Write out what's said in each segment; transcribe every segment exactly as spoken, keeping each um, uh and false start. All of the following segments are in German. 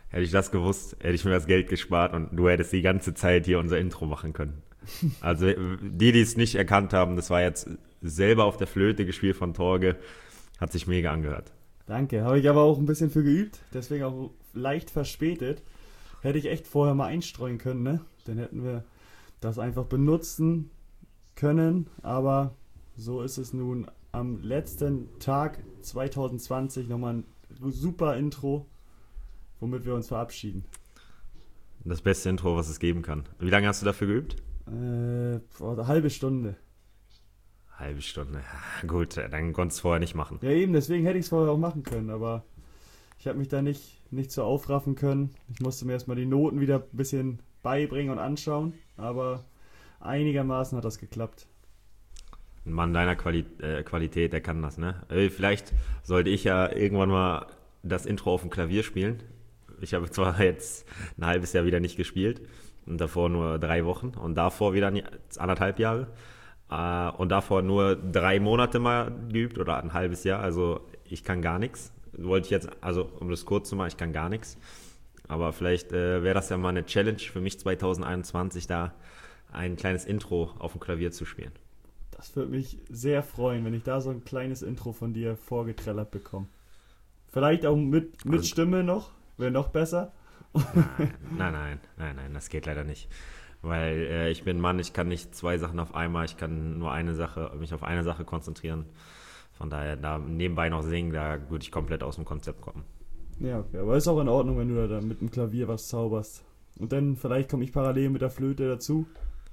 Hätte ich das gewusst, hätte ich mir das Geld gespart und du hättest die ganze Zeit hier unser Intro machen können. Also die, die es nicht erkannt haben, das war jetzt selber auf der Flöte gespielt von Torge, hat sich mega angehört. Danke, habe ich aber auch ein bisschen für geübt, deswegen auch leicht verspätet. Hätte ich echt vorher mal einstreuen können, ne? Dann hätten wir das einfach benutzen können, aber so ist es nun am letzten Tag zwanzig zwanzig nochmal ein super Intro, womit wir uns verabschieden. Das beste Intro, was es geben kann. Wie lange hast du dafür geübt? Äh, eine halbe Stunde. Halbe Stunde, ja, gut, dann konntest du es vorher nicht machen. Ja eben, deswegen hätte ich es vorher auch machen können, aber ich habe mich da nicht, nicht so aufraffen können. Ich musste mir erstmal die Noten wieder ein bisschen beibringen und anschauen, aber einigermaßen hat das geklappt. Ein Mann deiner Quali- äh, Qualität, der kann das, ne? Äh, vielleicht sollte ich ja irgendwann mal das Intro auf dem Klavier spielen. Ich habe zwar jetzt ein halbes Jahr wieder nicht gespielt und davor nur drei Wochen und davor wieder anderthalb Jahre äh, und davor nur drei Monate mal geübt oder ein halbes Jahr. Also ich kann gar nichts. Wollte ich jetzt, also um das kurz zu machen, ich kann gar nichts. Aber vielleicht äh, wäre das ja mal eine Challenge für mich zwanzig einundzwanzig, da ein kleines Intro auf dem Klavier zu spielen. Das würde mich sehr freuen, wenn ich da so ein kleines Intro von dir vorgetrellert bekomme. Vielleicht auch mit, mit Also, Stimme noch, wäre noch besser. Nein, nein, nein, nein, nein, das geht leider nicht. Weil äh, ich bin ein Mann, ich kann nicht zwei Sachen auf einmal, ich kann nur eine Sache, mich auf eine Sache konzentrieren. Von daher, da nebenbei noch singen, da würde ich komplett aus dem Konzept kommen. Ja, okay, aber ist auch in Ordnung, wenn du da mit dem Klavier was zauberst. Und dann vielleicht komme ich parallel mit der Flöte dazu.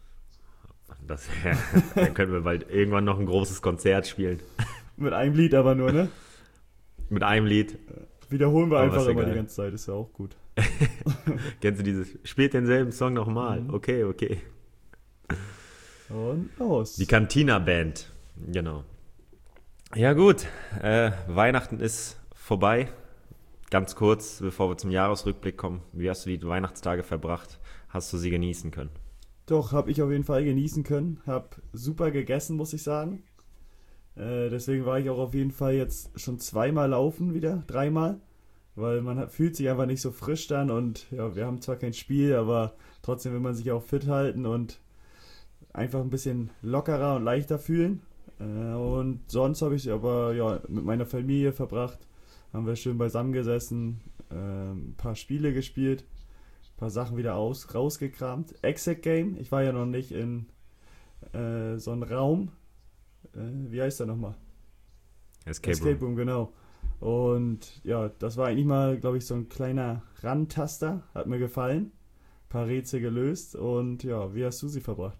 Das, dann können wir bald irgendwann noch ein großes Konzert spielen. Mit einem Lied aber nur, ne? Mit einem Lied. Wiederholen wir Aber einfach ist ja immer geil. die ganze Zeit, ist ja auch gut. Kennst du dieses, spielt denselben Song nochmal? Mhm. Okay, okay. Und los. Die Cantina Band, genau. Ja gut, äh, Weihnachten ist vorbei. Ganz kurz, bevor wir zum Jahresrückblick kommen. Wie hast du die Weihnachtstage verbracht? Hast du sie genießen können? Doch, habe ich auf jeden Fall genießen können. Hab super gegessen, muss ich sagen. Äh, deswegen war ich auch auf jeden Fall jetzt schon zweimal laufen wieder, dreimal. Weil man hat, fühlt sich einfach nicht so frisch dann und ja, wir haben zwar kein Spiel, aber trotzdem will man sich auch fit halten und einfach ein bisschen lockerer und leichter fühlen. Äh, und sonst habe ich aber ja mit meiner Familie verbracht. Haben wir schön beisammen gesessen, äh, ein paar Spiele gespielt, ein paar Sachen wieder aus, rausgekramt. Exit Game, ich war ja noch nicht in äh, so einem Raum. Äh, wie heißt der nochmal? Escape, Escape Room. Room, genau. Und ja, das war eigentlich mal, glaube ich, so ein kleiner Randtaster. Hat mir gefallen. Ein paar Rätsel gelöst. Und ja, wie hast du sie verbracht?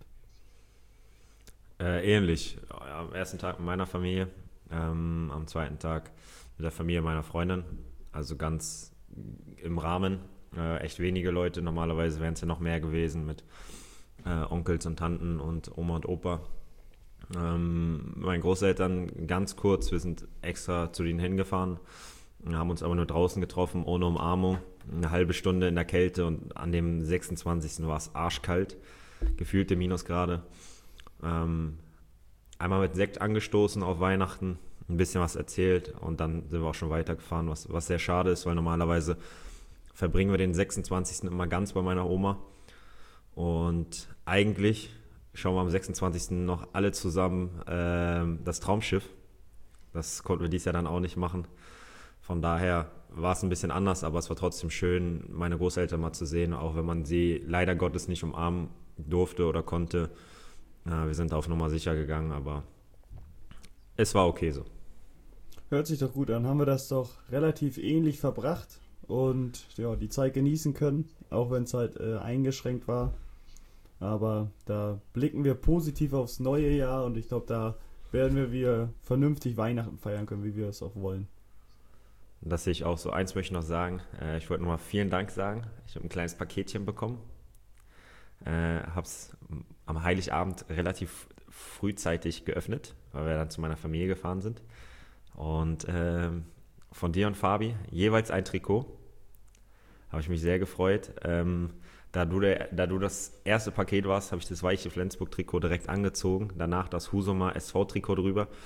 Äh, ähnlich. Am ersten Tag mit meiner Familie, ähm, am zweiten Tag mit der Familie meiner Freundin. Also ganz im Rahmen. Äh, echt wenige Leute. Normalerweise wären es ja noch mehr gewesen mit äh, Onkels und Tanten und Oma und Opa. Ähm, meine Großeltern ganz kurz, wir sind extra zu denen hingefahren, haben uns aber nur draußen getroffen, ohne Umarmung, eine halbe Stunde in der Kälte und an dem sechsundzwanzigsten war es arschkalt, gefühlte Minusgrade. Ähm, einmal mit Sekt angestoßen auf Weihnachten, ein bisschen was erzählt und dann sind wir auch schon weitergefahren, was, was sehr schade ist, weil normalerweise verbringen wir den sechsundzwanzigsten immer ganz bei meiner Oma und eigentlich schauen wir am sechsundzwanzigsten noch alle zusammen ähm, das Traumschiff. Das konnten wir dieses Jahr dann auch nicht machen. Von daher war es ein bisschen anders, aber es war trotzdem schön, meine Großeltern mal zu sehen, auch wenn man sie leider Gottes nicht umarmen durfte oder konnte. Äh, wir sind auf Nummer sicher gegangen, aber es war okay so. Hört sich doch gut an. Haben wir das doch relativ ähnlich verbracht und ja, die Zeit genießen können, auch wenn es halt äh, eingeschränkt war. Aber da blicken wir positiv aufs neue Jahr und ich glaube, da werden wir wieder vernünftig Weihnachten feiern können, wie wir es auch wollen. Das sehe ich auch so. Eins möchte ich noch sagen. Äh, ich wollte nochmal vielen Dank sagen. Ich habe ein kleines Paketchen bekommen. Äh, habe es am Heiligabend relativ frühzeitig geöffnet, weil wir dann zu meiner Familie gefahren sind. Und äh, von dir und Fabi jeweils ein Trikot. Habe ich mich sehr gefreut. Ähm, Da du, der, da du das erste Paket warst, habe ich das weiche Flensburg-Trikot direkt angezogen. Danach das Husumer S V-Trikot drüber.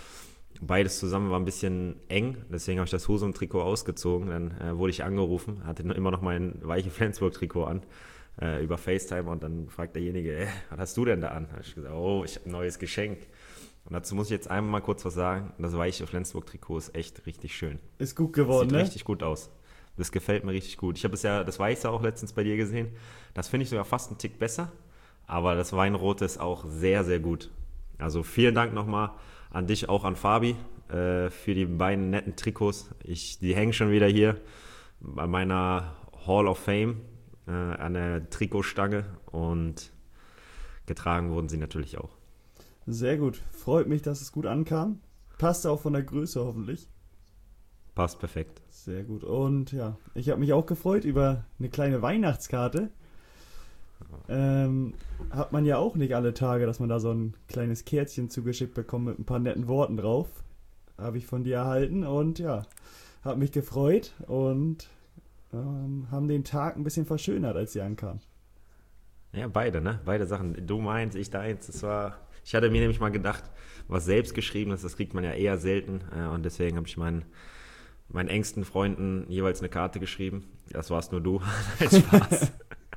beides zusammen war ein bisschen eng, deswegen habe ich das Husum-Trikot ausgezogen. Dann äh, wurde ich angerufen, hatte noch- immer noch mein weiche Flensburg-Trikot an äh, über FaceTime und dann fragt derjenige, äh, was hast du denn da an? Da habe ich gesagt, oh, ich habe ein neues Geschenk. Und dazu muss ich jetzt einmal mal kurz was sagen. Das weiche Flensburg-Trikot ist echt richtig schön. Ist gut Das geworden, sieht ne? richtig gut aus. Das gefällt mir richtig gut. Ich habe es ja, das Weiße auch letztens bei dir gesehen. Das finde ich sogar fast einen Tick besser. Aber das Weinrote ist auch sehr, sehr gut. Also vielen Dank nochmal an dich, auch an Fabi, äh, für die beiden netten Trikots. Ich, die hängen schon wieder hier bei meiner Hall of Fame äh, an der Trikotstange und getragen wurden sie natürlich auch. Sehr gut. Freut mich, dass es gut ankam. Passt auch von der Größe hoffentlich. Passt perfekt. Sehr gut. Und ja, ich habe mich auch gefreut über eine kleine Weihnachtskarte. Ähm, hat man ja auch nicht alle Tage, dass man da so ein kleines Kärtchen zugeschickt bekommt mit ein paar netten Worten drauf. Habe ich von dir erhalten und ja, habe mich gefreut und ähm, haben den Tag ein bisschen verschönert, als sie ankam. Ja, beide, ne? Beide Sachen. Du meins, ich deins. Das war. Ich hatte mir nämlich mal gedacht, was selbst geschrieben ist, das kriegt man ja eher selten. Äh, und deswegen habe ich meinen, meinen engsten Freunden jeweils eine Karte geschrieben. Das warst nur du. Nein, Spaß.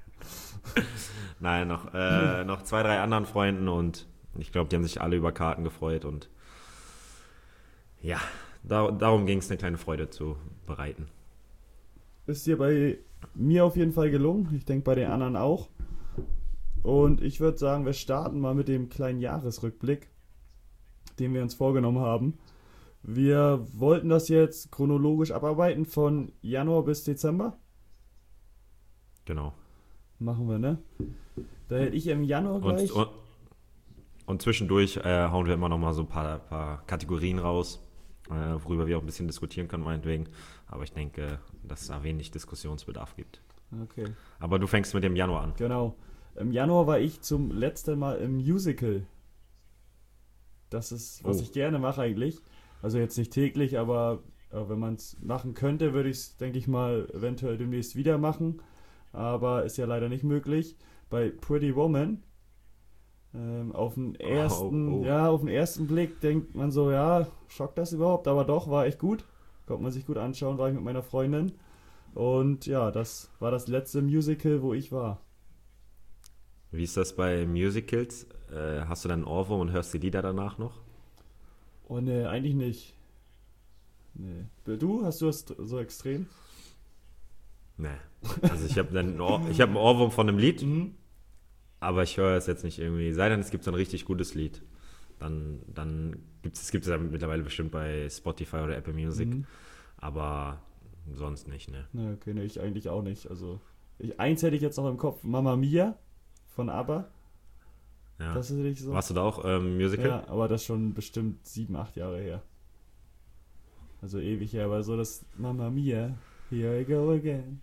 Nein, noch, äh, noch zwei, drei anderen Freunden und ich glaube, die haben sich alle über Karten gefreut und ja, da, darum ging es, eine kleine Freude zu bereiten. Ist dir bei mir auf jeden Fall gelungen. Ich denke bei den anderen auch. Und ich würde sagen, wir starten mal mit dem kleinen Jahresrückblick, den wir uns vorgenommen haben. Wir wollten das jetzt chronologisch abarbeiten von Januar bis Dezember. Genau. Machen wir, ne? Da hätte ich im Januar gleich... Und, und, und zwischendurch äh, hauen wir immer noch mal so ein paar, paar Kategorien raus, äh, worüber wir auch ein bisschen diskutieren können, meinetwegen. Aber ich denke, dass es da wenig Diskussionsbedarf gibt. Okay. Aber du fängst mit dem Januar an. Genau. Im Januar war ich zum letzten Mal im Musical. Das ist, was Oh. ich gerne mache eigentlich. Also jetzt nicht täglich, aber äh, wenn man es machen könnte, würde ich es, denke ich mal, eventuell demnächst wieder machen. Aber ist ja leider nicht möglich. Bei Pretty Woman, ähm, auf den ersten, Oh, oh. ja, auf den ersten Blick denkt man so, ja, schockt das überhaupt? Aber doch, war echt gut. Konnte man sich gut anschauen, war ich mit meiner Freundin. Und ja, das war das letzte Musical, wo ich war. Wie ist das bei Musicals? Äh, hast du dann einen Ohrwurm und hörst die Lieder danach noch? Oh ne, eigentlich nicht. Nee. Du, hast du das so extrem? Nee. Also ich habe dann einen Ohr, ich hab einen Ohrwurm von einem Lied, Mhm. aber ich höre es jetzt nicht irgendwie. Sei denn, es gibt so ein richtig gutes Lied. Dann, dann gibt es gibt es ja mittlerweile bestimmt bei Spotify oder Apple Music. Mhm. Aber sonst nicht, ne? Ne, okay, ne, ich eigentlich auch nicht. Also, ich, eins hätte ich jetzt noch im Kopf, Mamma Mia von ABBA. Ja. Das ist nicht so. Warst du da auch ähm, Musical? Ja, aber das schon bestimmt sieben, acht Jahre her. Also ewig her, aber so das Mamma Mia, here I go again.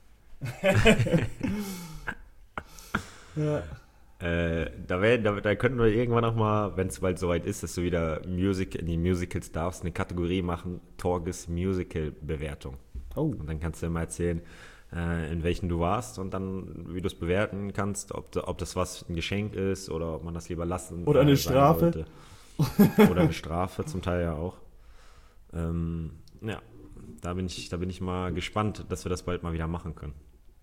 Ja. Äh, da, wär, da, da könnten wir irgendwann noch mal, wenn es bald soweit ist, dass du wieder Music in die Musicals darfst, eine Kategorie machen, Torges Musical-Bewertung. Oh, Und dann kannst du immer erzählen, äh, in welchen du warst und dann, wie du es bewerten kannst, ob, da- ob das was ein Geschenk ist oder ob man das lieber lassen Oder eine äh, sein Strafe. sollte. Oder eine Strafe, zum Teil ja auch. Ähm, ja, da bin ich, da bin ich mal gespannt, dass wir das bald mal wieder machen können.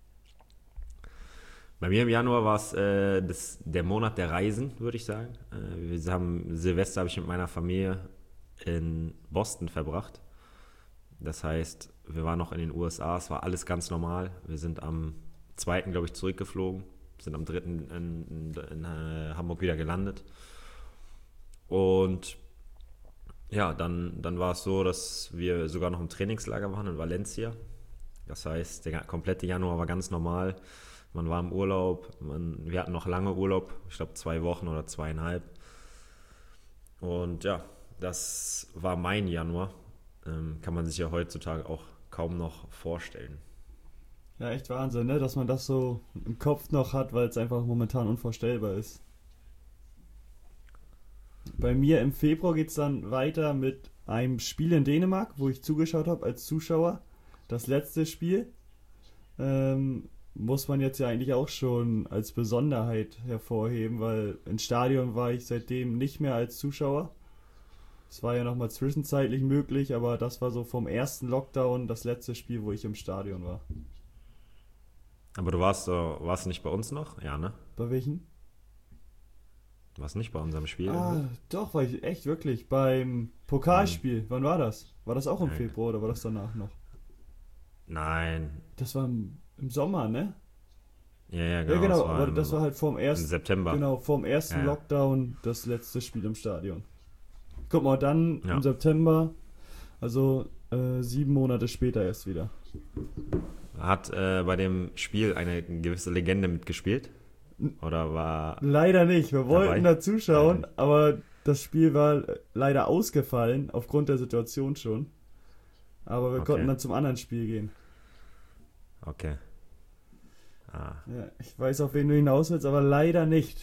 Bei mir im Januar war es äh, das, der Monat der Reisen, würde ich sagen. Äh, wir haben Silvester habe ich mit meiner Familie in Boston verbracht. Das heißt, wir waren noch in den U S A, es war alles ganz normal. Wir sind am zweiten, glaube ich, zurückgeflogen, sind am dritten in, in, in äh, Hamburg wieder gelandet. Und ja, dann, dann war es so, dass wir sogar noch im Trainingslager waren in Valencia. Das heißt, der komplette Januar war ganz normal. Man war im Urlaub, man, wir hatten noch lange Urlaub, ich glaube zwei Wochen oder zweieinhalb. Und ja, das war mein Januar. Ähm, kann man sich ja heutzutage auch kaum noch vorstellen. ja, echt Wahnsinn, ne? Dass man das so im Kopf noch hat, weil es einfach momentan unvorstellbar ist. Bei mir im Februar geht es dann weiter mit einem Spiel in Dänemark, wo ich zugeschaut habe als Zuschauer. Das letzte Spiel. Ähm, muss man jetzt ja eigentlich auch schon als Besonderheit hervorheben, weil ins Stadion war ich seitdem nicht mehr als Zuschauer, Es war ja nochmal zwischenzeitlich möglich, aber das war so vom ersten Lockdown das letzte Spiel, wo ich im Stadion war. Aber du warst, äh, warst nicht bei uns noch? Ja, ne? Bei welchen? Du warst nicht bei unserem Spiel. Ah, irgendwie? doch, war ich echt wirklich. Beim Pokalspiel. Wann war das? War das auch im Nein. Februar oder war das danach noch? Nein. Das war im, im Sommer, ne? Ja, ja, genau. Ja, genau, das war aber im, das war halt vorm im ersten, September. genau, vorm ersten Ja, ja. Lockdown das letzte Spiel im Stadion. Guck mal, dann Ja. im September, also äh, sieben Monate später erst wieder. Hat äh, bei dem Spiel eine gewisse Legende mitgespielt? Oder war Leider nicht, wir wollten dabei? da zuschauen, Leider nicht. aber das Spiel war äh, leider ausgefallen, aufgrund der Situation schon. Aber wir Okay. konnten dann zum anderen Spiel gehen. Okay. Ah. Ja, ich weiß, auf wen du hinaus willst, aber leider nicht.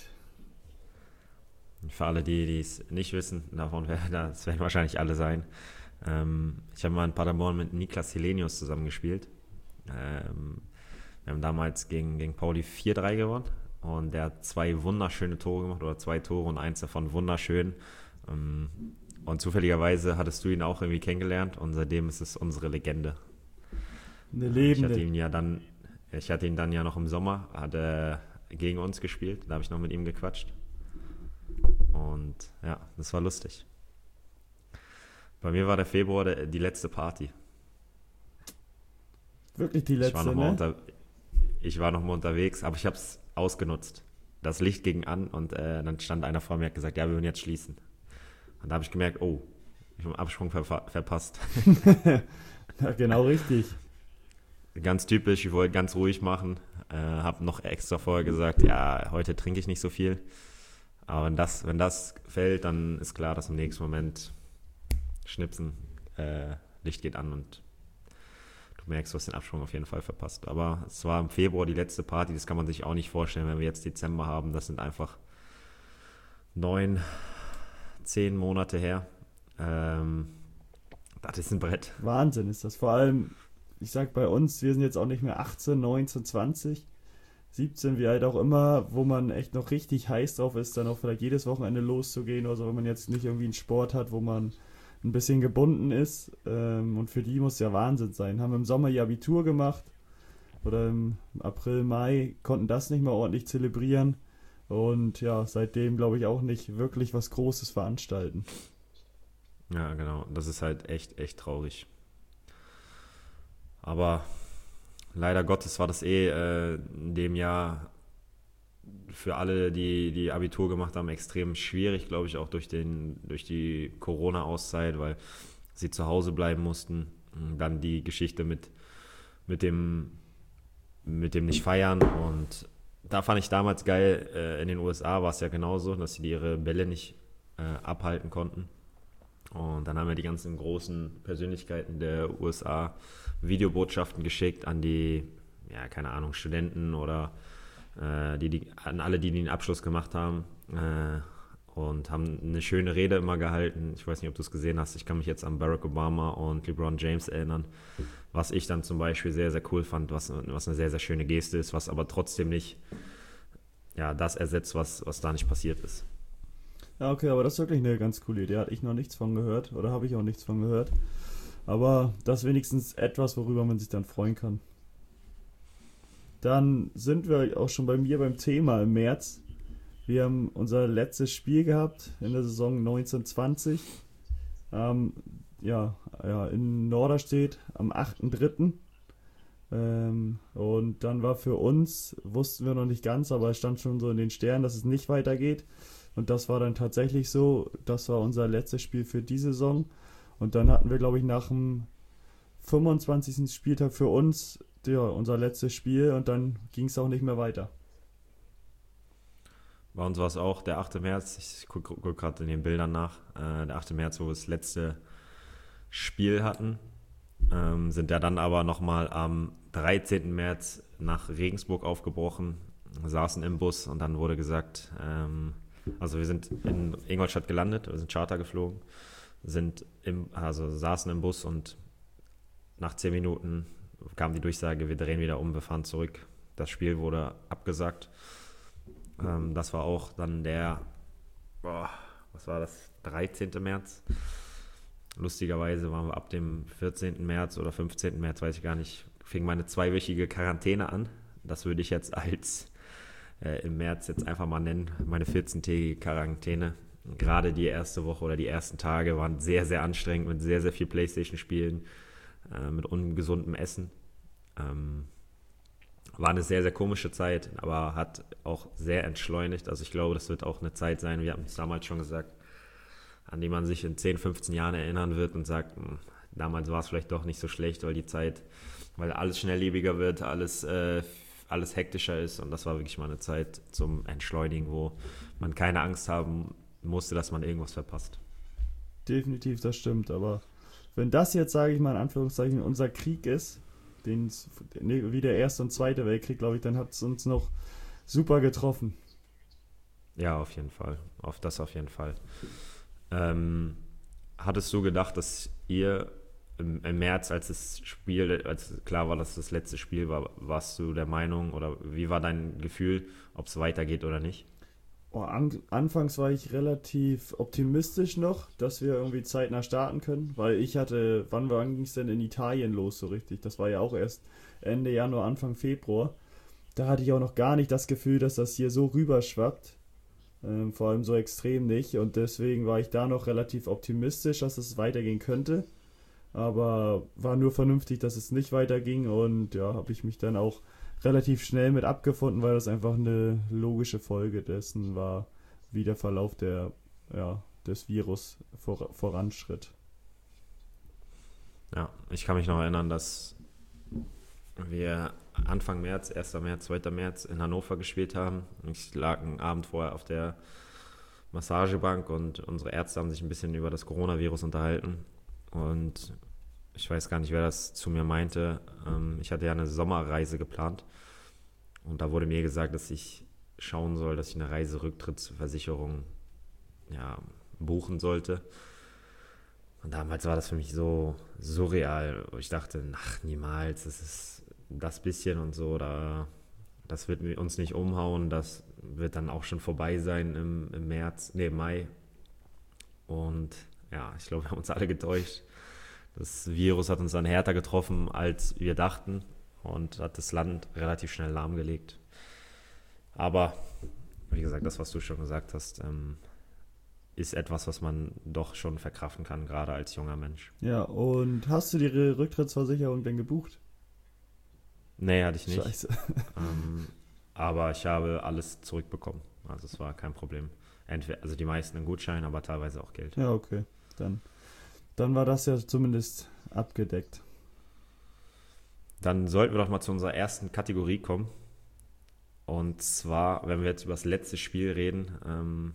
Für alle, die die es nicht wissen, davon werden, das werden wahrscheinlich alle sein. Ähm, ich habe mal in Paderborn mit Niklas Helenius zusammengespielt. Ähm, wir haben damals gegen, gegen Pauli vier drei gewonnen und der hat zwei wunderschöne Tore gemacht oder zwei Tore und eins davon wunderschön. Ähm, und zufälligerweise hattest du ihn auch irgendwie kennengelernt und seitdem ist es unsere Legende. Eine Ich hatte lebende. ihn ja dann, ich hatte ihn dann ja noch im Sommer, hat er gegen uns gespielt, da habe ich noch mit ihm gequatscht. Und ja, das war lustig. Bei mir war der Februar der, die letzte Party. Wirklich die Ich war letzte, noch mal ne? unter, ich war noch mal unterwegs, aber ich habe es ausgenutzt. Das Licht ging an und äh, dann stand einer vor mir und hat gesagt, ja, wir würden jetzt schließen. Und da habe ich gemerkt, oh, ich habe den Absprung verfa- verpasst. Ja, genau richtig. Ganz typisch, ich wollte ganz ruhig machen. Äh, habe noch extra vorher gesagt, ja, heute trinke ich nicht so viel. Aber wenn das, wenn das fällt, dann ist klar, dass im nächsten Moment schnipsen, äh, Licht geht an und du merkst, du hast den Absprung auf jeden Fall verpasst. Aber es war im Februar die letzte Party, das kann man sich auch nicht vorstellen, wenn wir jetzt Dezember haben. Das sind einfach neun, zehn Monate her. Ähm, das ist ein Brett. Wahnsinn ist das. Vor allem, ich sag bei uns, wir sind jetzt auch nicht mehr achtzehn, neunzehn, zwanzig, siebzehn, wie alt auch immer, wo man echt noch richtig heiß drauf ist, dann auch vielleicht jedes Wochenende loszugehen oder so, wenn man jetzt nicht irgendwie einen Sport hat, wo man ein bisschen gebunden ist. Ähm, und für die muss ja Wahnsinn sein. Haben im Sommer ihr Abitur gemacht oder im April, Mai, konnten das nicht mehr ordentlich zelebrieren. Und ja, seitdem glaube ich auch nicht wirklich was Großes veranstalten. Ja, genau. Das ist halt echt, echt traurig. Aber leider Gottes war das eh äh, in dem Jahr für alle, die die Abitur gemacht haben, extrem schwierig, glaube ich, auch durch den, durch die Corona-Auszeit, weil sie zu Hause bleiben mussten. Und dann die Geschichte mit, mit dem, mit dem nicht feiern. Und da fand ich damals geil, äh, in den U S A war es ja genauso, dass sie ihre Bälle nicht äh, abhalten konnten. Und dann haben wir die ganzen großen Persönlichkeiten der U S A Videobotschaften geschickt an die, ja, keine Ahnung, Studenten oder äh, die, die, an alle, die den Abschluss gemacht haben. Äh, und haben eine schöne Rede immer gehalten. Ich weiß nicht, ob du es gesehen hast. Ich kann mich jetzt an Barack Obama und LeBron James erinnern. Was ich dann zum Beispiel sehr, sehr cool fand, was, was eine sehr, sehr schöne Geste ist, was aber trotzdem nicht ja, das ersetzt, was, was da nicht passiert ist. Ja, okay, aber das ist wirklich eine ganz coole Idee. Hatte ich noch nichts von gehört oder habe ich auch nichts von gehört. Aber das ist wenigstens etwas, worüber man sich dann freuen kann. Dann sind wir auch schon bei mir beim Thema im März. Wir haben unser letztes Spiel gehabt in der Saison neunzehn zwanzig. Ähm, ja, ja, in Norderstedt am achten dritten Ähm, und dann war für uns, wussten wir noch nicht ganz, aber es stand schon so in den Sternen, dass es nicht weitergeht. Und das war dann tatsächlich so. Das war unser letztes Spiel für die Saison. Und dann hatten wir, glaube ich, nach dem fünfundzwanzigsten Spieltag für uns ja, unser letztes Spiel und dann ging es auch nicht mehr weiter. Bei uns war es auch der achte März, ich gucke guck gerade in den Bildern nach, äh, der achte März, wo wir das letzte Spiel hatten, ähm, sind ja dann aber nochmal am dreizehnten März nach Regensburg aufgebrochen, saßen im Bus und dann wurde gesagt, ähm, also wir sind in Ingolstadt gelandet, wir sind Charter geflogen, sind im, also saßen im Bus und nach zehn Minuten kam die Durchsage, wir drehen wieder um, wir fahren zurück. Das Spiel wurde abgesagt. Ähm, das war auch dann der, boah, was war das? dreizehnten März. Lustigerweise waren wir ab dem vierzehnten März oder fünfzehnten März, weiß ich gar nicht, fing meine zweiwöchige Quarantäne an. Das würde ich jetzt als äh, im März jetzt einfach mal nennen, meine vierzehntägige Quarantäne. Gerade die erste Woche oder die ersten Tage waren sehr, sehr anstrengend mit sehr, sehr viel Playstation-Spielen, äh, mit ungesundem Essen. Ähm, war eine sehr, sehr komische Zeit, aber hat auch sehr entschleunigt. Also ich glaube, das wird auch eine Zeit sein, wir haben es damals schon gesagt, an die man sich in zehn, fünfzehn Jahren erinnern wird und sagt, damals war es vielleicht doch nicht so schlecht, weil die Zeit, weil alles schnelllebiger wird, alles, äh, alles hektischer ist, und das war wirklich mal eine Zeit zum Entschleunigen, wo man keine Angst haben musste, dass man irgendwas verpasst. Definitiv, das stimmt, aber wenn das jetzt, sage ich mal in Anführungszeichen, unser Krieg ist, den's, wie der Erste und Zweite Weltkrieg, glaube ich, dann hat es uns noch super getroffen. Ja, auf jeden Fall, auf das auf jeden Fall. Ähm, hattest du gedacht, dass ihr im, im März, als das Spiel, als klar war, dass das letzte Spiel war, warst du der Meinung oder wie war dein Gefühl, ob es weitergeht oder nicht? Oh, an, anfangs war ich relativ optimistisch noch, dass wir irgendwie zeitnah starten können, weil ich hatte, wann ging es denn in Italien los so richtig? Das war ja auch erst Ende Januar, Anfang Februar. Da hatte ich auch noch gar nicht das Gefühl, dass das hier so rüberschwappt. Ähm, vor allem so extrem nicht, und deswegen war ich da noch relativ optimistisch, dass es weitergehen könnte, aber war nur vernünftig, dass es nicht weiterging, und ja, habe ich mich dann auch relativ schnell mit abgefunden, weil das einfach eine logische Folge dessen war, wie der Verlauf der, ja, des Virus vor, voranschritt. Ja, ich kann mich noch erinnern, dass wir Anfang März, ersten März, zweiten März in Hannover gespielt haben. Ich lag einen Abend vorher auf der Massagebank und unsere Ärzte haben sich ein bisschen über das Coronavirus unterhalten. Und ich weiß gar nicht, wer das zu mir meinte. Ich hatte ja eine Sommerreise geplant und da wurde mir gesagt, dass ich schauen soll, dass ich eine Reiserücktrittsversicherung ja, buchen sollte. Und damals war das für mich so surreal. Ich dachte, ach, niemals, das ist das bisschen und so, da, das wird uns nicht umhauen, das wird dann auch schon vorbei sein im, im März, nee, Mai. Und ja, ich glaube, wir haben uns alle getäuscht. Das Virus hat uns dann härter getroffen, als wir dachten, und hat das Land relativ schnell lahmgelegt. Aber, wie gesagt, das, was du schon gesagt hast, ähm, ist etwas, was man doch schon verkraften kann, gerade als junger Mensch. Ja, und hast du die Rücktrittsversicherung denn gebucht? Nee, hatte ich nicht. Scheiße. Ähm, aber ich habe alles zurückbekommen. Also es war kein Problem. Entweder, also die meisten einen Gutschein, aber teilweise auch Geld. Ja, okay. Dann, dann war das ja zumindest abgedeckt. Dann sollten wir doch mal zu unserer ersten Kategorie kommen. Und zwar, wenn wir jetzt über das letzte Spiel reden, ähm,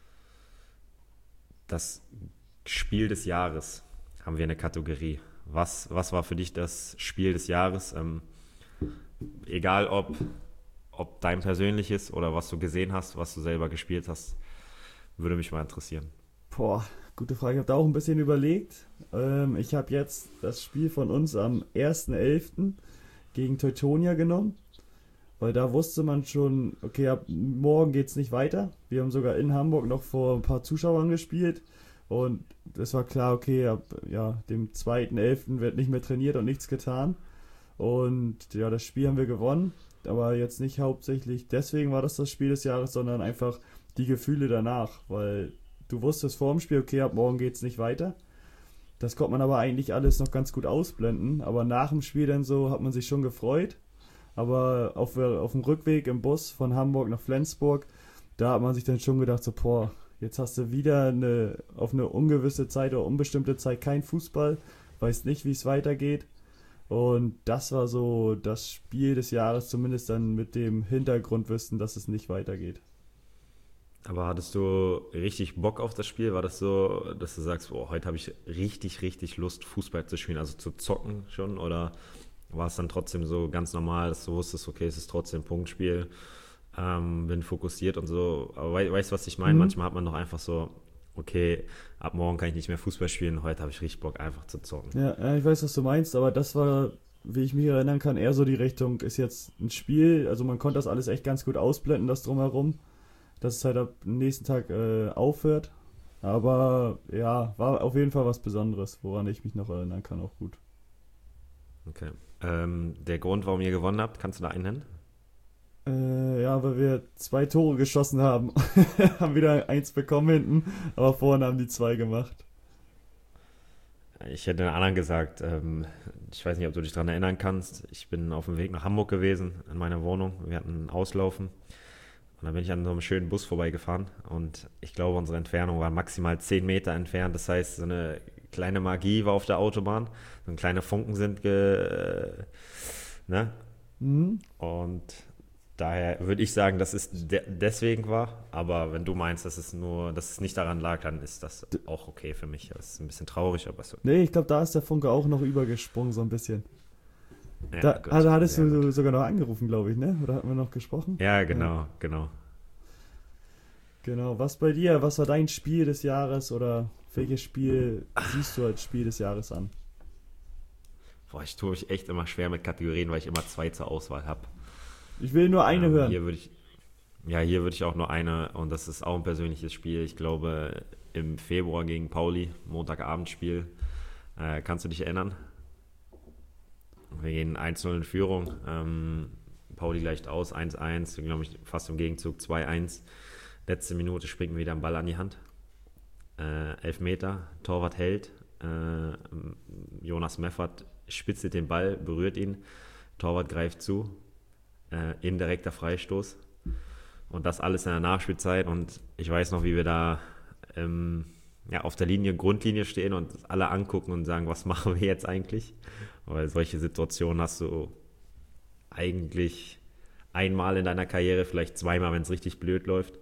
das Spiel des Jahres haben wir eine Kategorie. Was, was war für dich das Spiel des Jahres? Ähm, egal ob, ob dein persönliches oder was du gesehen hast, was du selber gespielt hast, würde mich mal interessieren. Boah, gute Frage. Ich habe da auch ein bisschen überlegt. Ähm, ich habe jetzt das Spiel von uns am ersten elften gegen Teutonia genommen, weil da wusste man schon, okay, ab morgen geht es nicht weiter. Wir haben sogar in Hamburg noch vor ein paar Zuschauern gespielt und es war klar, okay, ab ja, dem zweiten elften wird nicht mehr trainiert und nichts getan. Und ja, das Spiel haben wir gewonnen, aber jetzt nicht hauptsächlich deswegen war das das Spiel des Jahres, sondern einfach die Gefühle danach, weil du wusstest vor dem Spiel, okay, ab morgen geht es nicht weiter. Das konnte man aber eigentlich alles noch ganz gut ausblenden, aber nach dem Spiel dann so hat man sich schon gefreut. Aber auf, auf dem Rückweg im Bus von Hamburg nach Flensburg, da hat man sich dann schon gedacht, so, boah, jetzt hast du wieder eine, auf eine ungewisse Zeit oder unbestimmte Zeit kein Fußball, weißt nicht, wie es weitergeht. Und das war so das Spiel des Jahres, zumindest dann mit dem Hintergrundwissen, dass es nicht weitergeht. Aber hattest du richtig Bock auf das Spiel? War das so, dass du sagst, oh, heute habe ich richtig, richtig Lust, Fußball zu spielen, also zu zocken schon? Oder war es dann trotzdem so ganz normal, dass du wusstest, okay, es ist trotzdem ein Punktspiel, ähm, bin fokussiert und so? Aber we- weißt du, was ich meine? Mhm. Manchmal hat man doch einfach so, okay, ab morgen kann ich nicht mehr Fußball spielen, heute habe ich richtig Bock, einfach zu zocken. Ja, ja, ich weiß, was du meinst, aber das war, wie ich mich erinnern kann, eher so die Richtung, ist jetzt ein Spiel, also man konnte das alles echt ganz gut ausblenden, das Drumherum, dass es halt am nächsten Tag äh, aufhört. Aber ja, war auf jeden Fall was Besonderes, woran ich mich noch erinnern kann, auch gut. Okay. Ähm, der Grund, warum ihr gewonnen habt, kannst du da einen nennen? Äh, ja, weil wir zwei Tore geschossen haben. Haben wieder eins bekommen hinten, aber vorne haben die zwei gemacht. Ich hätte den anderen gesagt, ähm, ich weiß nicht, ob du dich daran erinnern kannst. Ich bin auf dem Weg nach Hamburg gewesen, in meiner Wohnung. Wir hatten Auslaufen. Und dann bin ich an so einem schönen Bus vorbeigefahren. Und ich glaube, unsere Entfernung war maximal zehn Meter entfernt. Das heißt, so eine kleine Magie war auf der Autobahn. So kleine Funken sind ge... äh, ne? Mhm. Und daher würde ich sagen, dass es de deswegen war. Aber wenn du meinst, dass es nur, dass es nicht daran lag, dann ist das D auch okay für mich. Das ist ein bisschen traurig, aber so. Nee, ich glaube, da ist der Funke auch noch übergesprungen, so ein bisschen. Ja, Da gut, also hattest sehr du gut. so- sogar noch angerufen, glaube ich, ne? Oder hatten wir noch gesprochen? Ja, Ja, genau, genau. genau. Was bei dir? Was war dein Spiel des Jahres oder welches Spiel siehst du als Spiel des Jahres an? Boah, ich tue mich echt immer schwer mit Kategorien, weil ich immer zwei zur Auswahl habe. Ich will nur eine Ähm, hören. hier würde ich, ja, hier würde ich auch nur eine, und das ist auch ein persönliches Spiel. Ich glaube, im Februar gegen Pauli, Montagabendspiel. Äh, kannst du dich erinnern? Wir gehen eins null in Führung. Ähm, Pauli gleicht aus, eins eins. Wir glaube ich fast im Gegenzug zwei eins. Letzte Minute springt mir wieder ein Ball an die Hand. Äh, Elfmeter, Torwart hält. Äh, Jonas Meffert spitzelt den Ball, berührt ihn. Torwart greift zu. Äh, indirekter Freistoß. Und das alles in der Nachspielzeit. Und ich weiß noch, wie wir da ähm, ja, auf der Linie, Grundlinie stehen und alle angucken und sagen, was machen wir jetzt eigentlich? Weil solche Situationen hast du eigentlich einmal in deiner Karriere, vielleicht zweimal, wenn es richtig blöd läuft.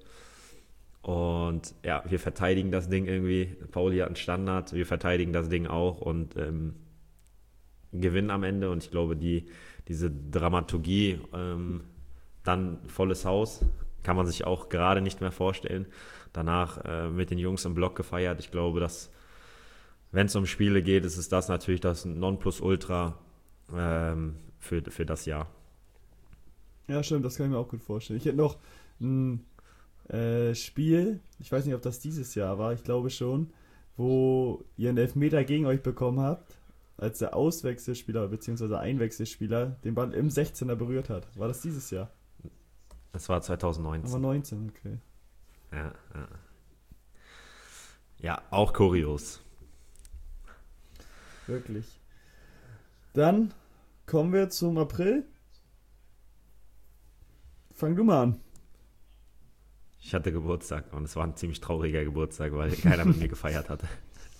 Und ja, wir verteidigen das Ding irgendwie. Pauli hat einen Standard, wir verteidigen das Ding auch und ähm, gewinnen am Ende. Und ich glaube, die, diese Dramaturgie, ähm, dann volles Haus, kann man sich auch gerade nicht mehr vorstellen. Danach äh, mit den Jungs im Block gefeiert. Ich glaube, dass, wenn es um Spiele geht, ist es das natürlich das Nonplusultra ähm, für, für das Jahr. Ja, stimmt, das kann ich mir auch gut vorstellen. Ich hätte noch ein äh, Spiel, ich weiß nicht, ob das dieses Jahr war, ich glaube schon, wo ihr einen Elfmeter gegen euch bekommen habt, als der Auswechselspieler bzw. Einwechselspieler den Ball im sechzehner berührt hat. War das dieses Jahr? Das war Aber zwanzig neunzehn. neunzehn, okay. Ja, ja. Ja, auch kurios. Wirklich. Dann kommen wir zum April. Fang du mal an. Ich hatte Geburtstag und es war ein ziemlich trauriger Geburtstag, weil keiner mit mir gefeiert hatte.